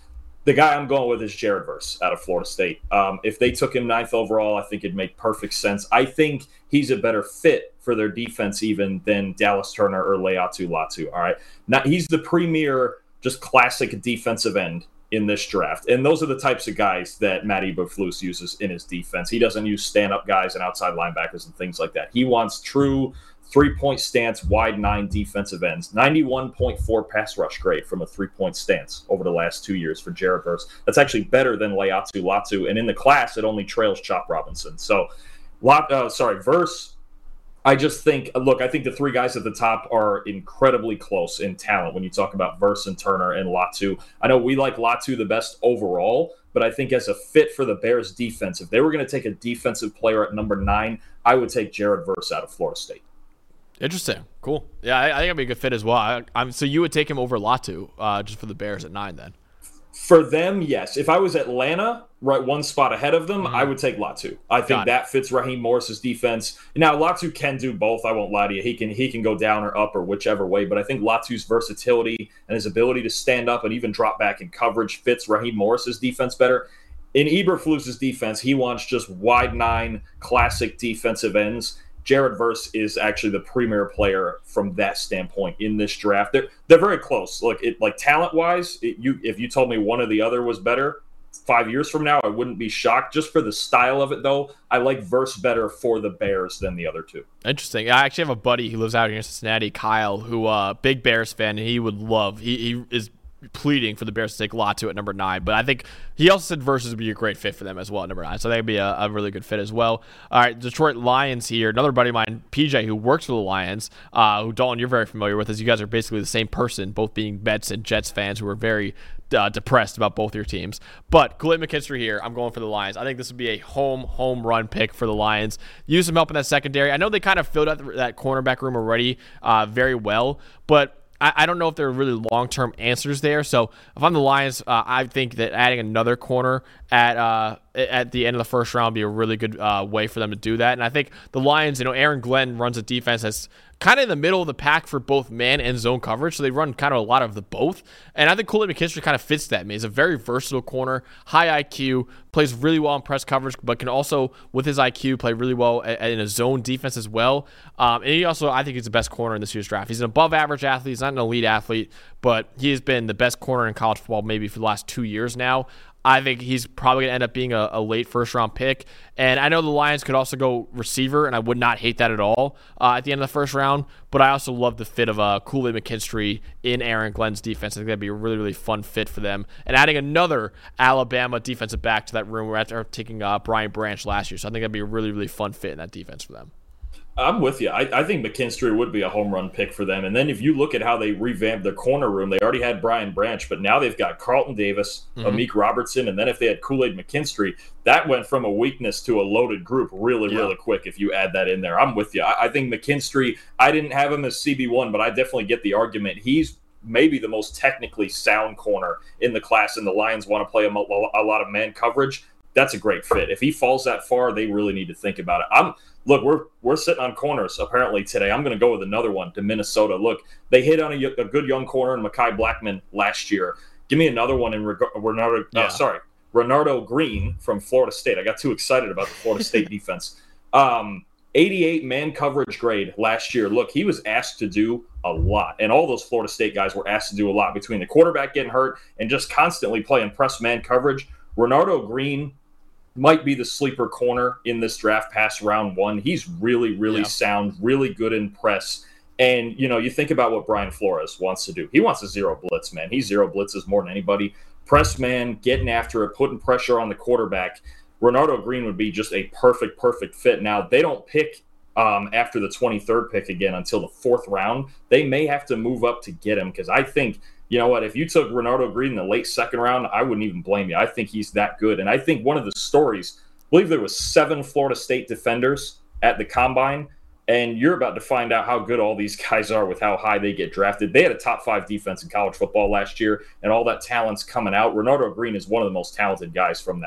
The guy I'm going with is Jared Verse out of Florida State. Um, if they took him ninth overall, I think it'd make perfect sense. I think he's a better fit for their defense even than Dallas Turner or Laiatu Latu. All right, now he's the premier, just classic defensive end in this draft, and those are the types of guys that Matt Eberflus uses in his defense. He doesn't use stand-up guys and outside linebackers and things like that. He wants true three-point stance, wide nine defensive ends. ninety-one point four pass rush grade from a three-point stance over the last two years for Jared Verse. That's actually better than Laiatu Latu, and in the class, it only trails Chop Robinson. So, Lot, uh, sorry, Verse, I just think, look, I think the three guys at the top are incredibly close in talent when you talk about Verse and Turner and Latu. I know we like Latu the best overall, but I think as a fit for the Bears defense, if they were going to take a defensive player at number nine, I would take Jared Verse out of Florida State. Interesting. Cool. Yeah, I, I think it'd be a good fit as well. I, I'm so you would take him over Latu uh, just for the Bears at nine then. For them, yes. If I was Atlanta, right one spot ahead of them, Mm-hmm. I would take Latu. I think Got it. that fits Raheem Morris's defense. Now, Latu can do both. I won't lie to you. He can he can go down or up or whichever way. But I think Latu's versatility and his ability to stand up and even drop back in coverage fits Raheem Morris's defense better. In Eberflus's defense, he wants just wide nine, classic defensive ends. Jared Verse is actually the premier player from that standpoint in this draft. They're they're very close. Look, it, like talent wise, it, you if you told me one or the other was better five years from now, I wouldn't be shocked. Just for the style of it, though, I like Verse better for the Bears than the other two. Interesting. I actually have a buddy who lives out here in Cincinnati, Kyle, who uh big Bears fan, and he would love. He he is pleading for the Bears to take Latu at number nine, but I think he also said Versus would be a great fit for them as well at number nine, so that would be a, a really good fit as well. All right, Detroit Lions here. Another buddy of mine, P J, who works for the Lions, uh, who Dalton you're very familiar with, as you guys are basically the same person, both being Mets and Jets fans who are very uh, depressed about both your teams. But Khalid McKinstry here, I'm going for the Lions. I think this would be a home home run pick for the Lions. Use some help in that secondary. I know they kind of filled out that cornerback room already uh, very well, but I don't know if there are really long-term answers there. So if I'm the Lions, uh, I think that adding another corner at uh, at the end of the first round would be a really good uh, way for them to do that. And I think the Lions, you know, Aaron Glenn runs a defense that's kind of in the middle of the pack for both man and zone coverage. So they run kind of a lot of the both. And I think Khalid McKinstry kind of fits that. I mean, he's a very versatile corner, high I Q, plays really well in press coverage, but can also, with his I Q, play really well in a zone defense as well. Um, and he also, I think he's the best corner in this year's draft. He's an above-average athlete. He's not an elite athlete, but he has been the best corner in college football maybe for the last two years now. I think he's probably going to end up being a, a late first-round pick. And I know the Lions could also go receiver, and I would not hate that at all uh, at the end of the first round. But I also love the fit of uh, Khalid McKinstry in Aaron Glenn's defense. I think that'd be a really, really fun fit for them. And adding another Alabama defensive back to that room after taking uh, Brian Branch last year. So I think that'd be a really, really fun fit in that defense for them. I'm with you. I, I think McKinstry would be a home run pick for them. And then if you look at how they revamped their corner room, they already had Brian Branch, but now they've got Carlton Davis, mm-hmm. Amik Robertson, and then if they had Kool-Aid McKinstry, that went from a weakness to a loaded group really, yeah. really quick if you add that in there. I'm with you. I, I think McKinstry, I didn't have him as C B one, but I definitely get the argument. He's maybe the most technically sound corner in the class, and the Lions want to play him a, a lot of man coverage. That's a great fit. If he falls that far, they really need to think about it. I'm Look, we're we're sitting on corners apparently today. I'm going to go with another one to Minnesota. Look, they hit on a, a good young corner in Mekhi Blackman last year. Give me another one in Renardo. Yeah. Uh, sorry, Renardo Green from Florida State. I got too excited about the Florida State defense. Um, eighty-eight man coverage grade last year. Look, he was asked to do a lot, and all those Florida State guys were asked to do a lot between the quarterback getting hurt and just constantly playing press man coverage. Renardo Green might be the sleeper corner in this draft past round one. He's really, really yeah. sound, really good in press. And, you know, you think about what Brian Flores wants to do. He wants a zero blitz, man. He zero blitzes more than anybody. Press man, getting after it, putting pressure on the quarterback. Renardo Green would be just a perfect, perfect fit. Now, they don't pick um, after the twenty-third pick again until the fourth round. They may have to move up to get him because I think – you know what? If you took Renardo Green in the late second round, I wouldn't even blame you. I think he's that good. And I think one of the stories, I believe there was seven Florida State defenders at the Combine, and you're about to find out how good all these guys are with how high they get drafted. They had a top five defense in college football last year, and all that talent's coming out. Renardo Green is one of the most talented guys from that group.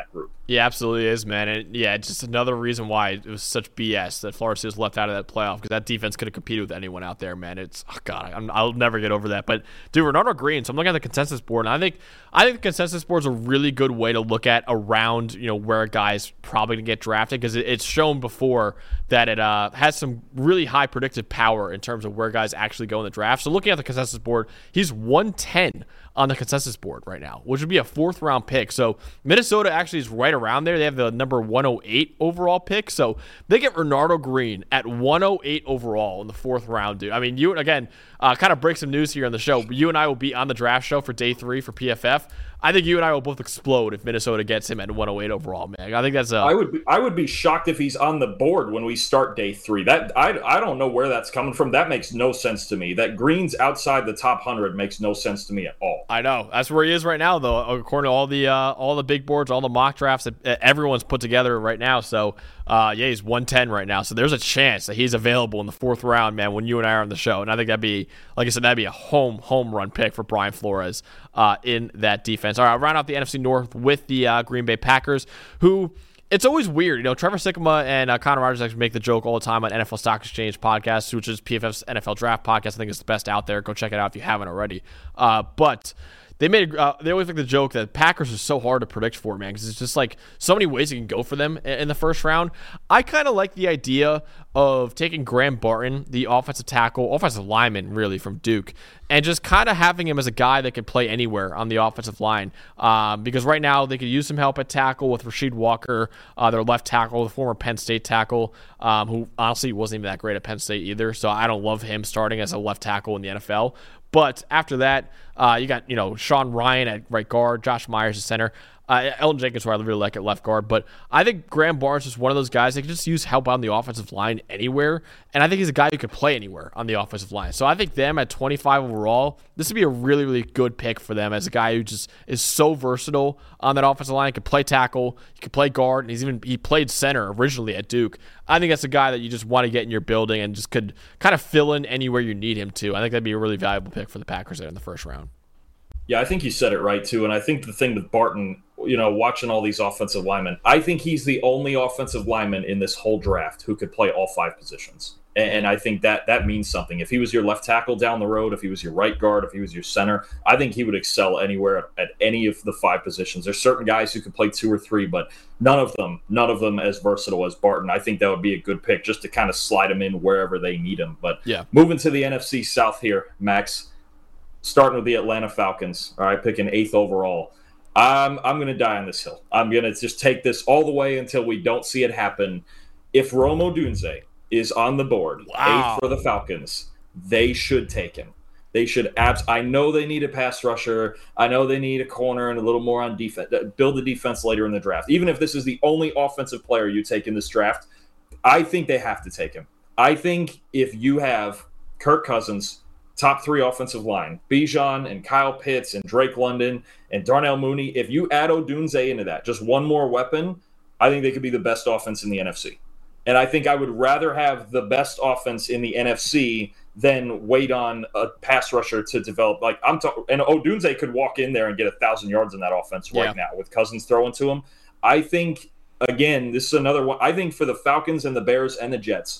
Yeah, absolutely is, man. And yeah, it's just another reason why it was such B S that Florida State was left out of that playoff, because that defense could have competed with anyone out there, man. It's oh god, I'm, I'll never get over that. But dude, Renardo Green. So I'm looking at the consensus board, and I think I think the consensus board is a really good way to look at around you know where a guy's probably gonna get drafted, because it, it's shown before that it uh, has some really high predictive power in terms of where guys actually go in the draft. So looking at the consensus board, he's one ten on the consensus board right now, which would be a fourth round pick. So Minnesota actually is right around there. They have the number one oh eight overall pick. So they get Renardo Green at one oh eight overall in the fourth round, dude. I mean, you, again, uh, kind of break some news here on the show. You and I will be on the draft show for day three for P F F. I think you and I will both explode if Minnesota gets him at one oh eight overall, man. I think that's a. I would be, I would be shocked if he's on the board when we start day three. That I I don't know where that's coming from. That makes no sense to me. That Green's outside the top hundred makes no sense to me at all. I know that's where he is right now, though, according to all the uh, all the big boards, all the mock drafts that everyone's put together right now. So uh, yeah, he's one ten right now. So there's a chance that he's available in the fourth round, man. When you and I are on the show, and I think that'd be, like I said, that'd be a home home run pick for Brian Flores uh, in that defense. All right, I'll round out the N F C North with the uh, Green Bay Packers, who it's always weird. You know, Trevor Sikkema and uh, Connor Rogers actually make the joke all the time on N F L Stock Exchange podcast, which is P F F's N F L Draft podcast. I think it's the best out there. Go check it out if you haven't already. Uh, but they made uh, they always make the joke that Packers are so hard to predict for, man, because it's just like so many ways you can go for them in, in the first round. I kind of like the idea of taking Graham Barton, the offensive tackle, offensive lineman, really, from Duke, and just kind of having him as a guy that can play anywhere on the offensive line. Um, because right now they could use some help at tackle with Rasheed Walker, uh, their left tackle, the former Penn State tackle, um, who honestly wasn't even that great at Penn State either. So I don't love him starting as a left tackle in the N F L. But after that, uh, you got, you know, Sean Ryan at right guard, Josh Myers at center. Uh, Elton Jenkins, who I really like at left guard. But I think Graham Barnes is one of those guys that can just use help on the offensive line anywhere. And I think he's a guy who could play anywhere on the offensive line. So I think them at twenty-five overall, this would be a really, really good pick for them as a guy who just is so versatile on that offensive line. He could play tackle, he could play guard, and he's even he played center originally at Duke. I think that's a guy that you just want to get in your building and just could kind of fill in anywhere you need him to. I think that'd be a really valuable pick for the Packers there in the first round. Yeah, I think you said it right, too. And I think the thing with Barton, you know, watching all these offensive linemen, I think he's the only offensive lineman in this whole draft who could play all five positions. And I think that that means something. If he was your left tackle down the road, if he was your right guard, if he was your center, I think he would excel anywhere at any of the five positions. There's certain guys who could play two or three, but none of them, none of them as versatile as Barton. I think that would be a good pick just to kind of slide him in wherever they need him. But yeah, moving to the N F C South here, Max, starting with the Atlanta Falcons, all right, picking eighth overall. I'm, I'm going to die on this hill. I'm going to just take this all the way until we don't see it happen. If Rome Odunze is on the board, wow. eighth for the Falcons, they should take him. They should abs. I know they need a pass rusher. I know they need a corner and a little more on defense. Build the defense later in the draft. Even if this is the only offensive player you take in this draft, I think they have to take him. I think if you have Kirk Cousins, top three offensive line, Bijan and Kyle Pitts and Drake London and Darnell Mooney, if you add Odunze into that, just one more weapon, I think they could be the best offense in the N F C. And I think I would rather have the best offense in the N F C than wait on a pass rusher to develop. Like I'm talking, and Odunze could walk in there and get a thousand yards in that offense right yeah. now with Cousins throwing to him. I think, again, this is another one. I think for the Falcons and the Bears and the Jets,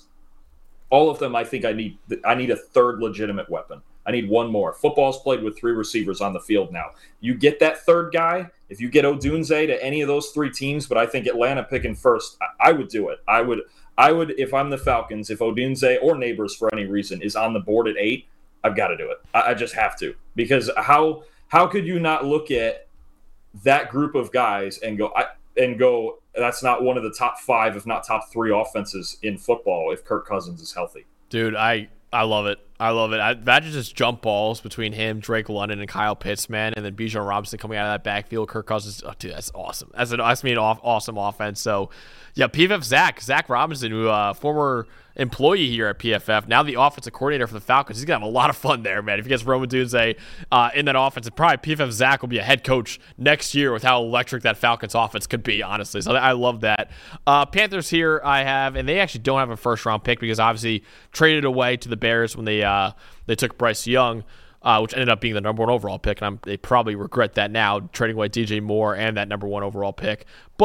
all of them, I think I need I need a third legitimate weapon. I need one more. Football's played with three receivers on the field now. You get that third guy, if you get Odunze to any of those three teams, but I think Atlanta picking first, I, I would do it. I would, I would if I'm the Falcons, if Odunze or Neighbors for any reason is on the board at eight, I've got to do it. I, I just have to. Because how how could you not look at that group of guys and go I, and go, that's not one of the top five, if not top three offenses in football if Kirk Cousins is healthy. Dude, I, I love it. I love it. I imagine just jump balls between him, Drake London, and Kyle Pitts, man, and then Bijan Robinson coming out of that backfield. Kirk Cousins, oh, dude, that's awesome. That's an that's an awesome offense. So, yeah, P F F Zach, Zach Robinson, who uh, former employee here at P F F, now the offensive coordinator for the Falcons. He's gonna have a lot of fun there, man. If he gets Rome Odunze uh, in that offense, and probably P F F Zach will be a head coach next year with how electric that Falcons offense could be, honestly. So I love that. Uh, Panthers here I have, and they actually don't have a first round pick because obviously traded away to the Bears when they uh, they took Bryce Young. Uh, which ended up being the number one overall pick, and I'm, they probably regret that now, trading away D J Moore and that number one overall pick. But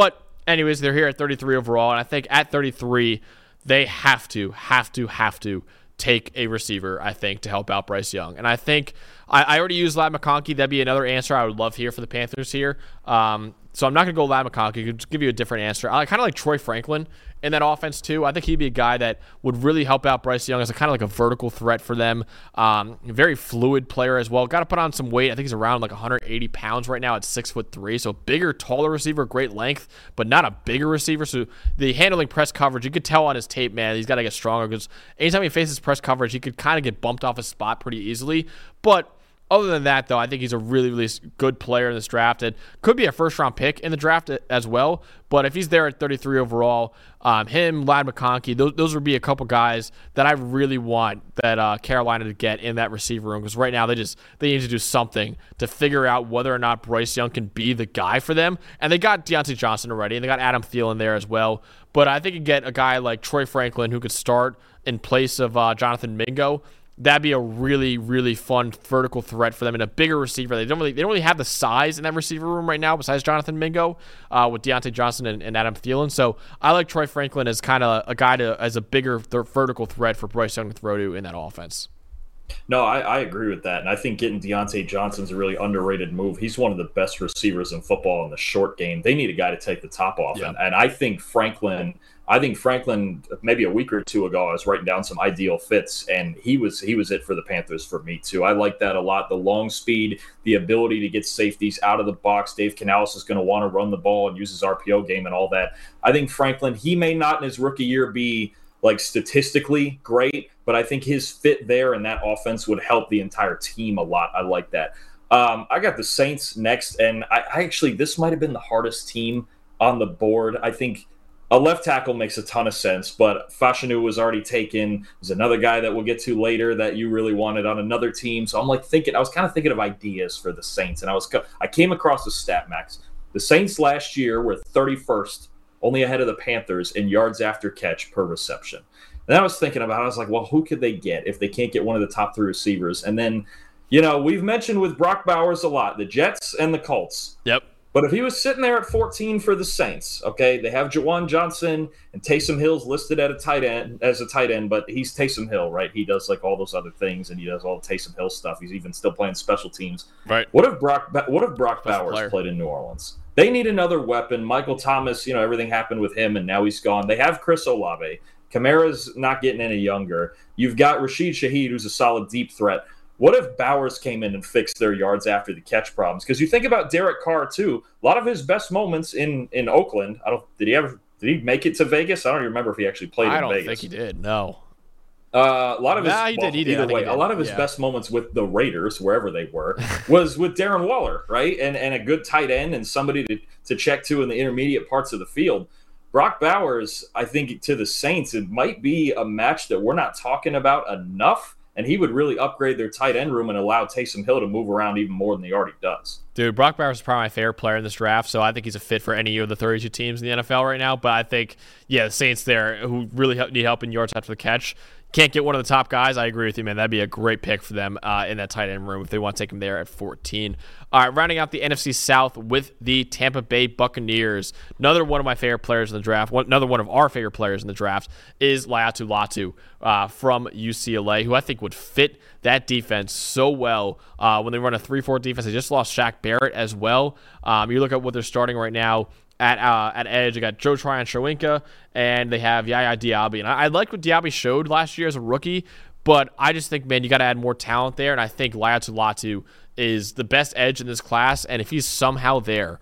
anyways, they're here at thirty-three overall, and I think at thirty-three, they have to, have to, have to take a receiver, I think, to help out Bryce Young. And I think I, I already used Ladd McConkey. That'd be another answer I would love here for the Panthers here. Um, so I'm not going to go Ladd McConkey. I'll just give you a different answer. I kind of like Troy Franklin in that offense too. I think he'd be a guy that would really help out Bryce Young as a kind of like a vertical threat for them. Um, very fluid player as well. Got to put on some weight. I think he's around like one hundred eighty pounds right now at six foot three. So bigger, taller receiver, great length, but not a bigger receiver. So the handling press coverage, you could tell on his tape, man, he's got to get stronger because anytime he faces press coverage, he could kind of get bumped off his spot pretty easily. But other than that, though, I think he's a really, really good player in this draft. And could be a first-round pick in the draft as well. But if he's there at thirty-three overall, um, him, Ladd McConkey, those, those would be a couple guys that I really want that uh, Carolina to get in that receiver room. Because right now they just they need to do something to figure out whether or not Bryce Young can be the guy for them. And they got Deontay Johnson already, and they got Adam Thielen there as well. But I think you get a guy like Troy Franklin who could start in place of uh, Jonathan Mingo. That'd be a really, really fun vertical threat for them and a bigger receiver. They don't really, they don't really have the size in that receiver room right now, besides Jonathan Mingo, uh, with Deontay Johnson and, and Adam Thielen. So I like Troy Franklin as kind of a guy to as a bigger th- vertical threat for Bryce Young to throw to in that offense. No, I, I agree with that. And I think getting Deontay Johnson's a really underrated move. He's one of the best receivers in football in the short game. They need a guy to take the top off. Yeah. And, and I think Franklin, I think Franklin, maybe a week or two ago, I was writing down some ideal fits, and he was he was it for the Panthers for me too. I like that a lot. The long speed, the ability to get safeties out of the box. Dave Canales is going to want to run the ball and use his R P O game and all that. I think Franklin, he may not in his rookie year be like statistically great, but I think his fit there in that offense would help the entire team a lot. I like that. Um, I got the Saints next, and I, I actually, this might have been the hardest team on the board. I think a left tackle makes a ton of sense, but Fashanu was already taken. There's another guy that we'll get to later that you really wanted on another team. So I'm like thinking, I was kind of thinking of ideas for the Saints, and I was I came across the stat max. The Saints last year were thirty-first, only ahead of the Panthers in yards after catch per reception. And I was thinking about it. I was like, well, who could they get if they can't get one of the top three receivers? And then, you know, we've mentioned with Brock Bowers a lot, the Jets and the Colts. Yep. But if he was sitting there at fourteen for the Saints, okay, they have Jawan Johnson and Taysom Hill's listed at a tight end as a tight end, but he's Taysom Hill, right? He does like all those other things, and he does all the Taysom Hill stuff. He's even still playing special teams. Right. What if Brock? What if Brock Special Bowers player. played in New Orleans? They need another weapon. Michael Thomas, you know, everything happened with him, and now he's gone. They have Chris Olave. Kamara's not getting any younger. You've got Rashid Shaheed, who's a solid deep threat. What if Bowers came in and fixed their yards after the catch problems? Because you think about Derek Carr too. A lot of his best moments in, in Oakland. I don't. Did he ever? Did he make it to Vegas? I don't even remember if he actually played I in don't Vegas. think he did. No. Uh, a lot of his. Nah, he well, did, he did. I Either think way, he a did. lot of his Yeah. best moments with the Raiders, wherever they were, was with Darren Waller, right? And and a good tight end and somebody to to check to in the intermediate parts of the field. Brock Bowers, I think to the Saints, it might be a match that we're not talking about enough. And he would really upgrade their tight end room and allow Taysom Hill to move around even more than he already does. Dude, Brock Bowers is probably my favorite player in this draft, so I think he's a fit for any of the thirty-two teams in the N F L right now. But I think, yeah, the Saints there, who really help, need help in yards after the catch, can't get one of the top guys. I agree with you, man. That'd be a great pick for them uh, in that tight end room if they want to take him there at fourteen. All right, rounding out the N F C South with the Tampa Bay Buccaneers. Another one of my favorite players in the draft, one, another one of our favorite players in the draft is Laiatu Latu uh, from U C L A, who I think would fit that defense so well uh, when they run a three four defense. They just lost Shaq Barrett as well. Um, you look at what they're starting right now. At uh, at edge, they got Joe Tryon-Shoyinka, and they have Yaya Diaby. And I, I like what Diaby showed last year as a rookie, but I just think, man, you got to add more talent there. And I think Laiatu Latu is the best edge in this class. And if he's somehow there,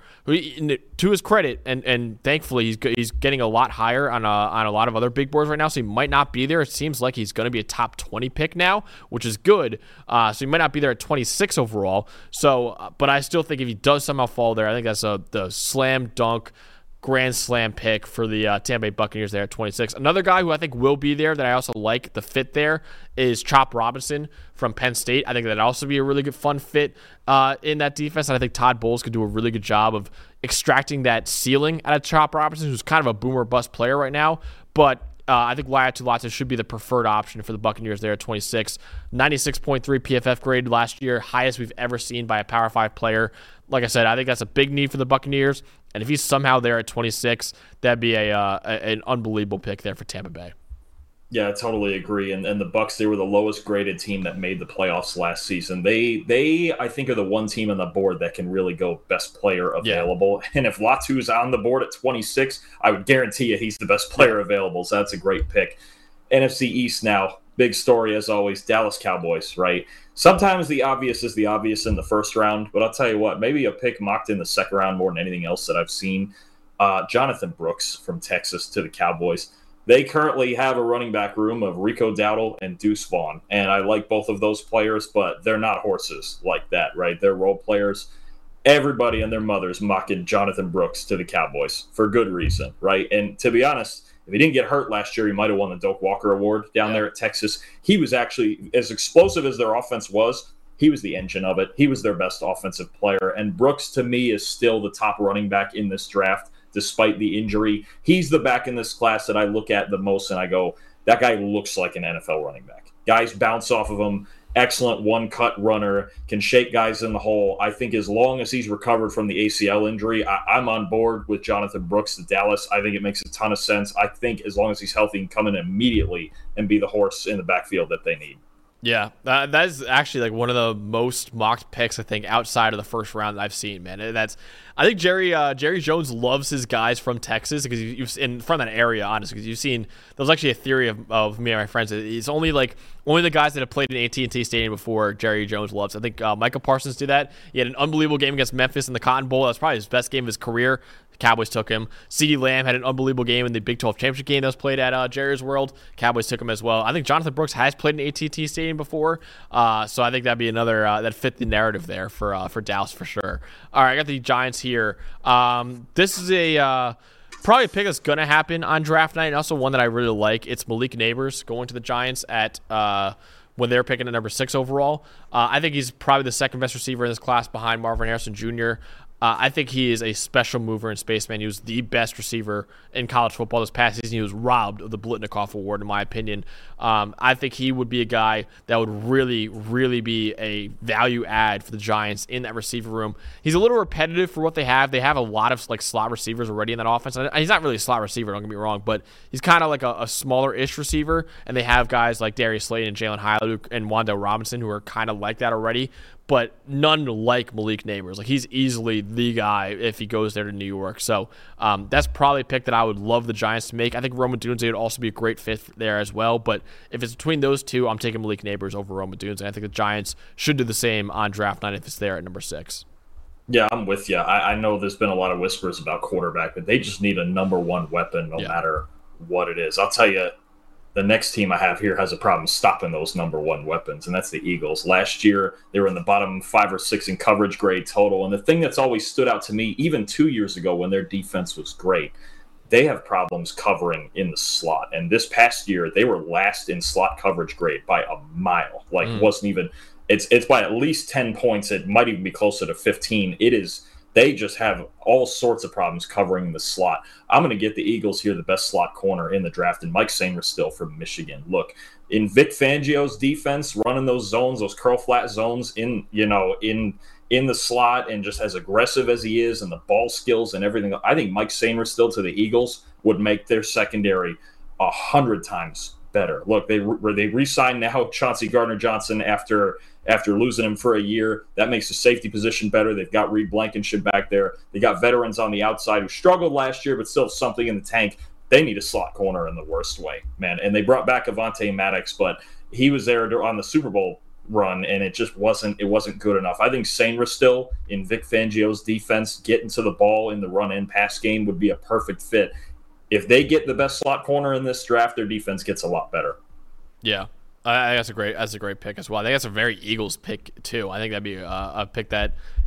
to his credit, and, and thankfully he's he's getting a lot higher on a, on a lot of other big boards right now, so he might not be there. It seems like he's going to be a top twenty pick now, which is good. Uh, so he might not be there at twenty-six overall. So, uh, but I still think if he does somehow fall there, I think that's a the slam dunk grand slam pick for the uh, Tampa Bay Buccaneers there at twenty-six. Another guy who I think will be there that I also like the fit there is Chop Robinson from Penn State. I think that'd also be a really good fun fit uh, in that defense. And I think Todd Bowles could do a really good job of extracting that ceiling out of Chop Robinson, who's kind of a boomer bust player right now. But uh, I think Laiatu Latu should be the preferred option for the Buccaneers there at twenty-six. ninety-six point three P F F grade last year, highest we've ever seen by a Power five player. Like I said, I think that's a big need for the Buccaneers, and if he's somehow there at twenty-six, that'd be a, uh, a an unbelievable pick there for Tampa Bay. Yeah, I totally agree. And and the Bucs, they were the lowest graded team that made the playoffs last season. They they I think are the one team on the board that can really go best player available. Yeah. And if Latu's on the board at twenty-six, I would guarantee you he's the best player available. So that's a great pick. N F C East now, big story as always, Dallas Cowboys, right? Sometimes the obvious is the obvious in the first round, but I'll tell you what, maybe a pick mocked in the second round more than anything else that I've seen. Uh, Jonathan Brooks from Texas to the Cowboys. They currently have a running back room of Rico Dowdle and Deuce Vaughn, and I like both of those players, but they're not horses like that, right? They're role players. Everybody and their mothers mocking Jonathan Brooks to the Cowboys for good reason, right? And to be honest, if he didn't get hurt last year, he might have won the Doak Walker Award down yeah. there at Texas. He was actually, as explosive as their offense was, he was the engine of it. He was their best offensive player, and Brooks, to me, is still the top running back in this draft. Despite the injury, he's the back in this class that I look at the most and I go, that guy looks like an N F L running back. Guys bounce off of him. Excellent one-cut runner, can shake guys in the hole. I think as long as he's recovered from the A C L injury, I, I'm on board with Jonathan Brooks to Dallas. I think it makes a ton of sense. I think as long as he's healthy, he can come in immediately and be the horse in the backfield that they need. Yeah, uh, that is actually like one of the most mocked picks I think outside of the first round that I've seen, man. And that's I think Jerry uh, Jerry Jones loves his guys from Texas because you've in from that area, honestly. Because you've seen there was actually a theory of, of me and my friends. It's only like only the guys that have played in A T and T Stadium before Jerry Jones loves. I think uh, Micah Parsons did that. He had an unbelievable game against Memphis in the Cotton Bowl. That was probably his best game of his career. Cowboys took him. CeeDee Lamb had an unbelievable game in the Big twelve championship game that was played at uh, Jerry's World. Cowboys took him as well. I think Jonathan Brooks has played in A T and T Stadium before, uh, so I think that'd be another uh, that fit the narrative there for uh, for Dallas for sure. All right, I got the Giants here. Um, this is a uh, probably a pick that's gonna happen on draft night, and also one that I really like. It's Malik Neighbors going to the Giants at. Uh, when they're picking at number six overall. Uh, I think he's probably the second best receiver in this class behind Marvin Harrison Junior Uh, I think he is a special mover in space, man. He was the best receiver in college football this past season. He was robbed of the Blitnikoff Award, in my opinion. Um, I think he would be a guy that would really, really be a value add for the Giants in that receiver room. He's a little repetitive for what they have. They have a lot of like slot receivers already in that offense. He's not really a slot receiver, don't get me wrong, but he's kind of like a, a smaller-ish receiver, and they have guys like Darius Slayton and Jalen Hyatt and Wan'Dale Robinson who are kind of like that already. But none like Malik Neighbors. Like he's easily the guy if he goes there to New York. So um, that's probably a pick that I would love the Giants to make. I think Rome Odunze would also be a great fit there as well. But if it's between those two, I'm taking Malik Neighbors over Rome Odunze. And I think the Giants should do the same on draft night if it's there at number six. Yeah, I'm with you. I, I know there's been a lot of whispers about quarterback, but they just need a number one weapon no yeah. matter what it is. I'll tell you, the next team I have here has a problem stopping those number one weapons, and that's the Eagles. Last year, they were in the bottom five or six in coverage grade total, and the thing that's always stood out to me, even two years ago when their defense was great, they have problems covering in the slot. And this past year, they were last in slot coverage grade by a mile. Like, mm. wasn't even – it's it's by at least ten points. It might even be closer to fifteen. It is – they just have all sorts of problems covering the slot. I'm going to get the Eagles here, the best slot corner in the draft, and Mike Sainristil from Michigan. Look, in Vic Fangio's defense, running those zones, those curl flat zones in, you know, in in the slot, and just as aggressive as he is, and the ball skills and everything, I think Mike Sainristil to the Eagles would make their secondary a hundred times better. Look, they they re-signed now Chauncey Gardner-Johnson after. After losing him for a year. That makes the safety position better. They've got Reed Blankenship back there. They got veterans on the outside who struggled last year, but still something in the tank. They need a slot corner in the worst way, man. And they brought back Avonte Maddox, but he was there on the Super Bowl run, and it just wasn't it wasn't good enough. I think Sainristil in Vic Fangio's defense, getting to the ball in the run-in pass game would be a perfect fit. If they get the best slot corner in this draft, their defense gets a lot better. Yeah. I think that's a great that's a great pick as well. I think that's a very Eagles pick too. I think that'd be a, a pick that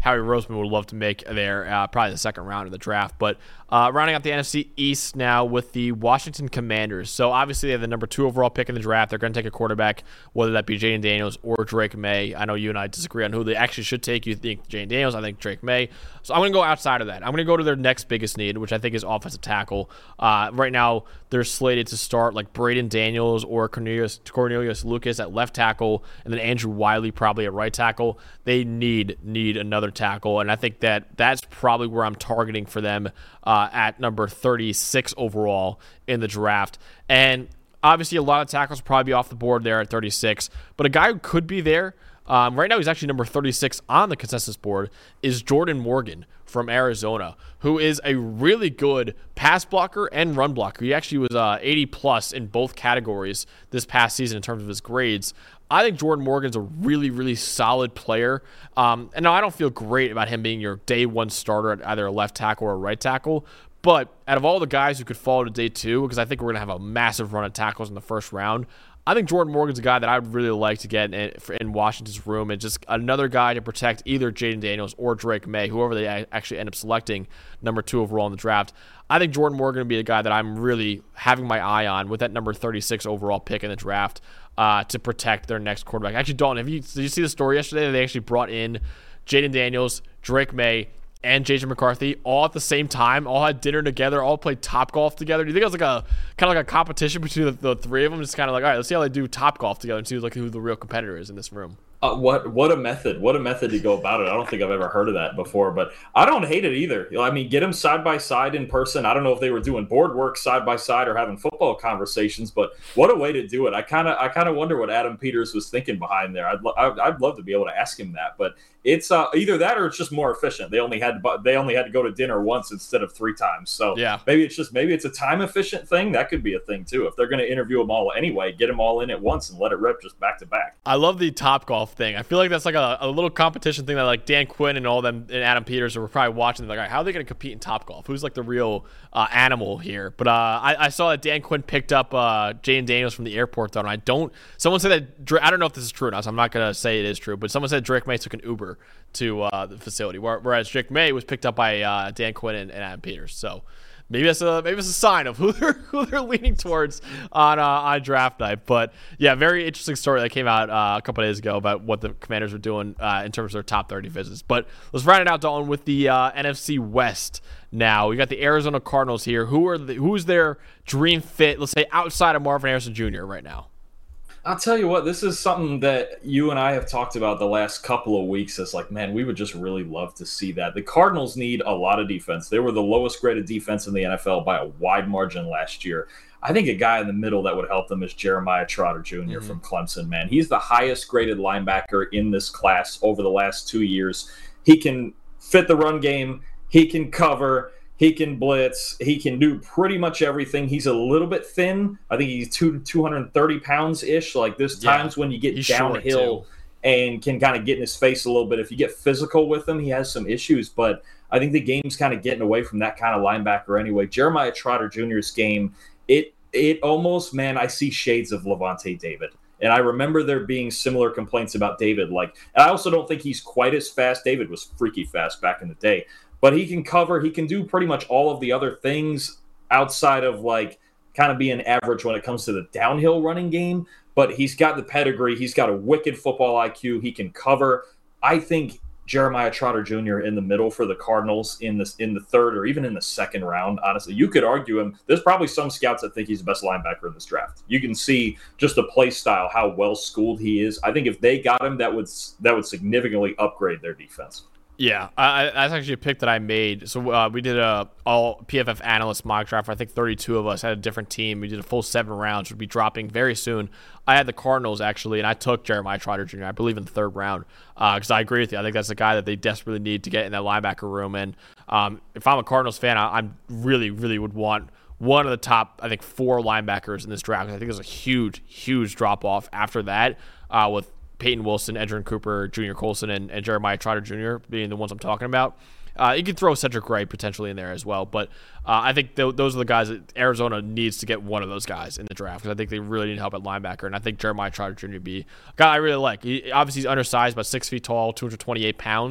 Howie Roseman would love to make there, uh, probably the second round of the draft. But uh, rounding out the N F C East now with the Washington Commanders. So obviously they have the number two overall pick in the draft. They're going to take a quarterback, whether that be Jaden Daniels or Drake May. I know you and I disagree on who they actually should take. You think Jaden Daniels, I think Drake May. So I'm going to go outside of that. I'm going to go to their next biggest need, which I think is offensive tackle. Uh, right now, they're slated to start like Braden Daniels or Cornelius, Cornelius Lucas at left tackle, and then Andrew Wiley probably at right tackle. They need need another tackle, and I think that that's probably where I'm targeting for them uh, at number thirty-six overall in the draft. And obviously, a lot of tackles will probably be off the board there at thirty-six, but a guy who could be there, um, right now he's actually number thirty-six on the consensus board, is Jordan Morgan from Arizona, who is a really good pass blocker and run blocker. He actually was uh, eighty plus in both categories this past season in terms of his grades. I think Jordan Morgan's a really, really solid player. Um, and no, I don't feel great about him being your day one starter at either a left tackle or a right tackle. But out of all the guys who could fall to day two, because I think we're going to have a massive run of tackles in the first round, I think Jordan Morgan's a guy that I would really like to get in, in Washington's room, and just another guy to protect either Jaden Daniels or Drake May, whoever they actually end up selecting number two overall in the draft. I think Jordan Morgan would be a guy that I'm really having my eye on with that number thirty-six overall pick in the draft uh, to protect their next quarterback. Actually, Dalton, have you, did you see the story yesterday? They actually brought in Jaden Daniels, Drake May, and J J McCarthy all at the same time, all had dinner together, all played Top Golf together. Do you think it was like a kind of like a competition between the, the three of them? Just kind of like, all right, let's see how they do Top Golf together and see like who the real competitor is in this room. Uh, what what a method! What a method to go about it. I don't think I've ever heard of that before, but I don't hate it either. I mean, get them side by side in person. I don't know if they were doing board work side by side or having football conversations, but what a way to do it. I kind of I kind of wonder what Adam Peters was thinking behind there. I'd lo- I'd love to be able to ask him that, but it's uh, either that or it's just more efficient. They only had to, they only had to go to dinner once instead of three times. So yeah, maybe it's just maybe it's a time efficient thing. That could be a thing too. If they're going to interview them all anyway, get them all in at once and let it rip just back to back. I love the Top Golf thing. I feel like that's like a, a little competition thing that like Dan Quinn and all them and Adam Peters were probably watching. They're like, all right, how are they going to compete in Top Golf? Who's like the real uh, animal here? But uh, I, I saw that Dan Quinn picked up uh, Jaden Daniels from the airport though, and I don't. Someone said that I don't know if this is true or not, so I'm not going to say it is true. But someone said Drake May took an Uber to uh, the facility, whereas Drake May was picked up by uh, Dan Quinn and, and Adam Peters. So maybe that's a maybe it's a sign of who they're who they're leaning towards on uh, on draft night. But yeah, very interesting story that came out uh, a couple of days ago about what the Commanders were doing uh, in terms of their top thirty visits. But let's round it out, Dalton, with the uh, N F C West. Now we got the Arizona Cardinals here. Who are the, who's their dream fit? Let's say outside of Marvin Harrison Junior right now. I'll tell you what, this is something that you and I have talked about the last couple of weeks. It's like, man, we would just really love to see that. The Cardinals need a lot of defense. They were the lowest graded defense in the N F L by a wide margin last year. I think a guy in the middle that would help them is Jeremiah Trotter Junior Mm-hmm. from Clemson, man. He's the highest graded linebacker in this class over the last two years. He can fit the run game. He can cover. He can blitz. He can do pretty much everything. He's a little bit thin. I think he's two, two hundred thirty pounds-ish. Like, there's times yeah, when you get downhill and can kind of get in his face a little bit. If you get physical with him, he has some issues. But I think the game's kind of getting away from that kind of linebacker anyway. Jeremiah Trotter Junior's game, it it almost, man, I see shades of Levante David. And I remember there being similar complaints about David. Like, and I also don't think he's quite as fast. David was freaky fast back in the day. But he can cover. He can do pretty much all of the other things outside of, like, kind of being average when it comes to the downhill running game. But he's got the pedigree. He's got a wicked football I Q. He can cover. I think Jeremiah Trotter Junior in the middle for the Cardinals in the, in the third or even in the second round, honestly. You could argue him. There's probably some scouts that think he's the best linebacker in this draft. You can see just the play style, how well-schooled he is. I think if they got him, that would that would significantly upgrade their defense. Yeah, I, that's actually a pick that I made. So uh, we did a all P F F analyst mock draft. I think thirty-two of us had a different team. We did a full seven rounds. We'll be dropping very soon. I had the Cardinals, actually, and I took Jeremiah Trotter Junior, I believe, in the third round because uh, I agree with you. I think that's the guy that they desperately need to get in that linebacker room. And um, if I'm a Cardinals fan, I I'm really, really would want one of the top, I think, four linebackers in this draft. I think there's a huge, huge drop-off after that uh, with Peyton Wilson, Edgerrin Cooper, Junior Colson, and, and Jeremiah Trotter Junior being the ones I'm talking about. Uh, you could throw Cedric Gray potentially in there as well, but uh, I think th- those are the guys that Arizona needs to get one of those guys in the draft because I think they really need help at linebacker, and I think Jeremiah Trotter Junior would be a guy I really like. He, obviously, he's undersized, about six feet tall, two hundred twenty-eight pounds,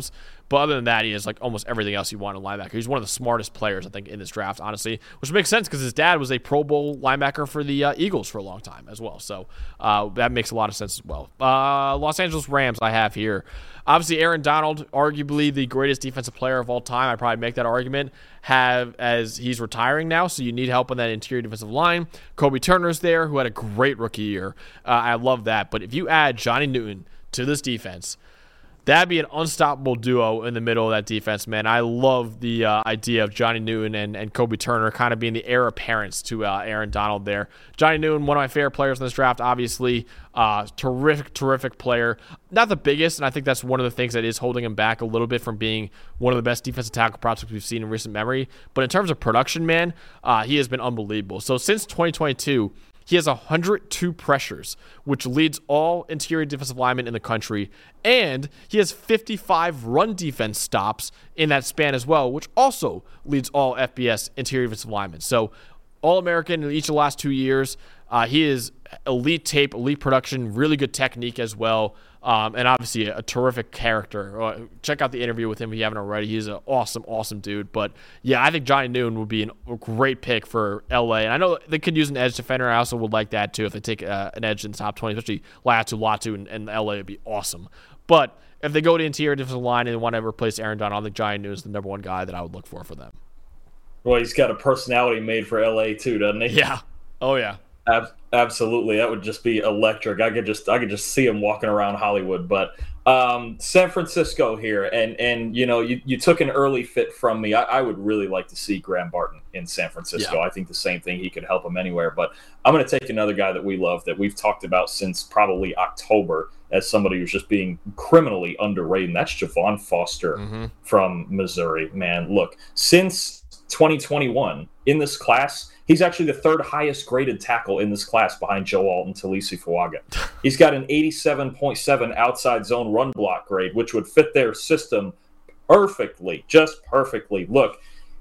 But other than that, he has like almost everything else you want in linebacker. He's one of the smartest players, I think, in this draft, honestly, which makes sense because his dad was a Pro Bowl linebacker for the uh, Eagles for a long time as well. So uh, that makes a lot of sense as well. Uh, Los Angeles Rams I have here. Obviously, Aaron Donald, arguably the greatest defensive player of all time. I'd probably make that argument. Have as he's retiring now, so you need help on that interior defensive line. Kobe Turner's there, who had a great rookie year. Uh, I love that. But if you add Johnny Newton to this defense, that'd be an unstoppable duo in the middle of that defense, man. I love the uh, idea of Johnny Newton and, and Kobe Turner kind of being the heir apparents to uh, Aaron Donald there. Johnny Newton, one of my favorite players in this draft, obviously. Uh, terrific, terrific player. Not the biggest, and I think that's one of the things that is holding him back a little bit from being one of the best defensive tackle prospects we've seen in recent memory. But in terms of production, man, uh, he has been unbelievable. So since twenty twenty-two, he has one hundred two pressures, which leads all interior defensive linemen in the country. And he has fifty-five run defense stops in that span as well, which also leads all F B S interior defensive linemen. So All-American in each of the last two years. Uh, he is elite tape, elite production, really good technique as well. Um, and obviously a, a terrific character. Uh, check out the interview with him if you haven't already. He's an awesome, awesome dude. But, yeah, I think Johnny Newton would be an, a great pick for L A. And I know they could use an edge defender. I also would like that, too, if they take uh, an edge in the top twenty, especially Latu Latu and, and L A would be awesome. But if they go to interior defensive line and want to replace Aaron Donald, I think Johnny Newton is the number one guy that I would look for for them. Well, he's got a personality made for L A, too, doesn't he? Yeah. Oh, yeah. Ab- absolutely, that would just be electric. I could just, I could just see him walking around Hollywood. But um, San Francisco here, and and you know, you, you took an early fit from me. I, I would really like to see Graham Barton in San Francisco. Yeah. I think the same thing. He could help him anywhere. But I'm going to take another guy that we love, that we've talked about since probably October, as somebody who's just being criminally underrated. And that's Javon Foster Mm-hmm. from Missouri. Man, look, since twenty twenty-one in this class, he's actually the third highest graded tackle in this class behind Joe Alt and Talisi Fuaga. He's got an eighty-seven point seven outside zone run block grade, which would fit their system perfectly, just perfectly. Look,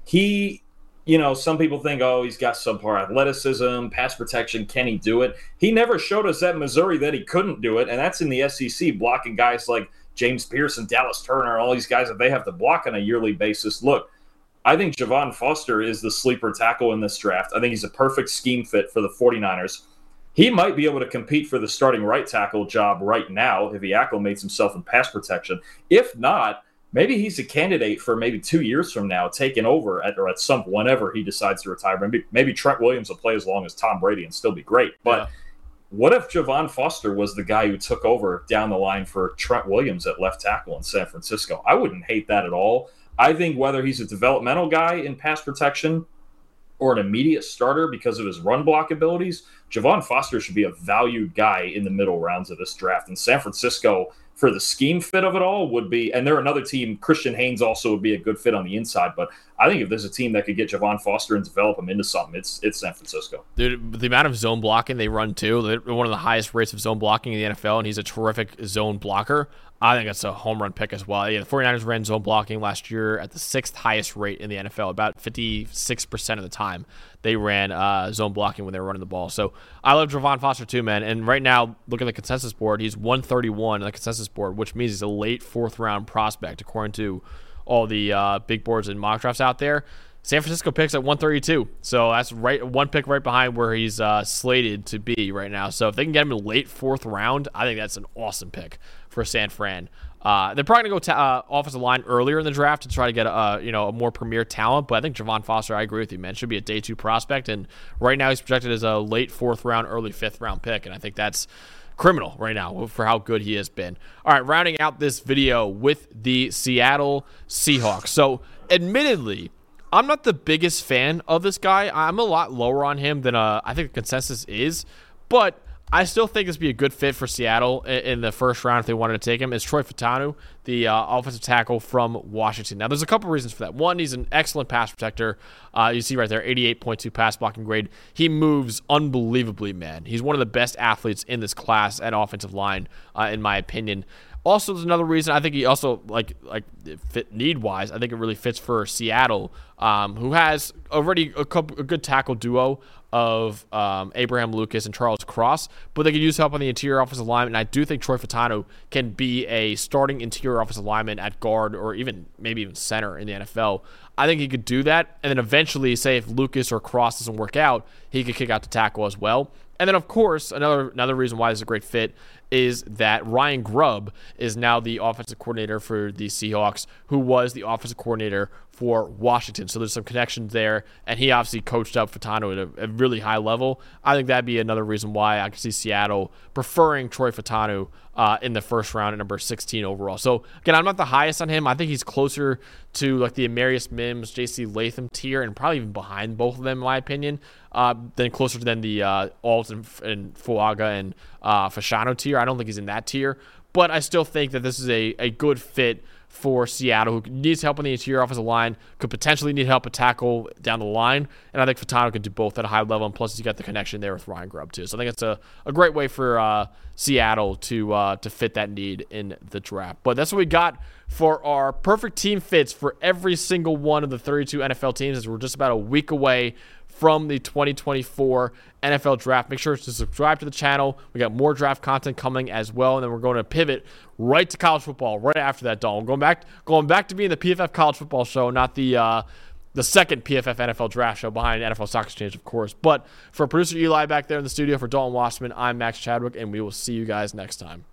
he, you know, some people think, oh, he's got subpar athleticism, pass protection, can he do it? He never showed us at Missouri that he couldn't do it, and that's in the S E C, blocking guys like James Pierce and Dallas Turner, all these guys that they have to block on a yearly basis. Look, I think Javon Foster is the sleeper tackle in this draft. I think he's a perfect scheme fit for the 49ers. He might be able to compete for the starting right tackle job right now if he acclimates himself in pass protection. If not, maybe he's a candidate for maybe two years from now taking over at or at some whenever he decides to retire. Maybe, maybe Trent Williams will play as long as Tom Brady and still be great. But yeah. What if Javon Foster was the guy who took over down the line for Trent Williams at left tackle in San Francisco? I wouldn't hate that at all. I think whether he's a developmental guy in pass protection or an immediate starter because of his run block abilities, Javon Foster should be a valued guy in the middle rounds of this draft. And San Francisco, for the scheme fit of it all, would be, and they're another team, Christian Haynes also would be a good fit on the inside. But I think if there's a team that could get Javon Foster and develop him into something, it's it's San Francisco. Dude, the amount of zone blocking they run too, they're one of the highest rates of zone blocking in the N F L, and he's a terrific zone blocker. I think that's a home run pick as well. Yeah, the 49ers ran zone blocking last year at the sixth highest rate in the N F L. About fifty-six percent of the time they ran uh, zone blocking when they were running the ball. So I love Javon Foster too, man. And right now, look at the consensus board. He's one thirty-one on the consensus board, which means he's a late fourth round prospect, according to all the uh, big boards and mock drafts out there. San Francisco picks at one thirty-two, so that's right one pick right behind where he's uh, slated to be right now. So if they can get him in the late fourth round, I think that's an awesome pick for San Fran. Uh, they're probably going to go ta- uh, offensive line earlier in the draft to try to get a uh, you know a more premier talent, but I think Javon Foster, I agree with you, man, should be a day two prospect, and right now he's projected as a late fourth round, early fifth round pick, and I think that's criminal right now for how good he has been. All right, rounding out this video with the Seattle Seahawks. So admittedly, I'm not the biggest fan of this guy. I'm a lot lower on him than uh, I think the consensus is, but I still think this would be a good fit for Seattle in, in the first round if they wanted to take him. Is Troy Fautanu, the uh, offensive tackle from Washington. Now, there's a couple reasons for that. One, he's an excellent pass protector. Uh, you see right there, eighty-eight point two pass blocking grade. He moves unbelievably, man. He's one of the best athletes in this class at offensive line, uh, in my opinion. Also, there's another reason I think he also, like like fit need-wise, I think it really fits for Seattle, um, who has already a, couple, a good tackle duo of um, Abraham Lucas and Charles Cross, but they could use help on the interior offensive lineman. And I do think Troy Fautanu can be a starting interior offensive lineman at guard or even maybe even center in the N F L. I think he could do that. And then eventually, say if Lucas or Cross doesn't work out, he could kick out to tackle as well. And then, of course, another another reason why this is a great fit is that Ryan Grubb is now the offensive coordinator for the Seahawks, who was the offensive coordinator for Washington. So there's some connections there, and he obviously coached up Fautanu at a, a really high level. I think that'd be another reason why I could see Seattle preferring Troy Fautanu uh, in the first round at number sixteen overall. So, again, I'm not the highest on him. I think he's closer to like the Amarius Mims, J C Latham tier, and probably even behind both of them, in my opinion, uh, then closer than the uh, Alt and, and Fuaga and uh, Fashanu tier. I don't think he's in that tier, but I still think that this is a, a good fit for Seattle, who needs help on the interior offensive line, could potentially need help at tackle down the line, and I think Fautanu can do both at a high level, and plus he's got the connection there with Ryan Grubb too. So I think it's a, a great way for uh, Seattle to uh, to fit that need in the draft. But that's what we got for our perfect team fits for every single one of the thirty-two N F L teams, as we're just about a week away from the twenty twenty-four N F L draft. Make sure to subscribe to the channel. We got more draft content coming as well, and then we're going to pivot right to college football right after that, Dalton. Going back, going back to being the P F F College Football Show, not the uh, the second P F F N F L Draft Show behind N F L Stock Exchange, of course. But for producer Eli back there in the studio, for Dalton Wasserman, I'm Max Chadwick, and we will see you guys next time.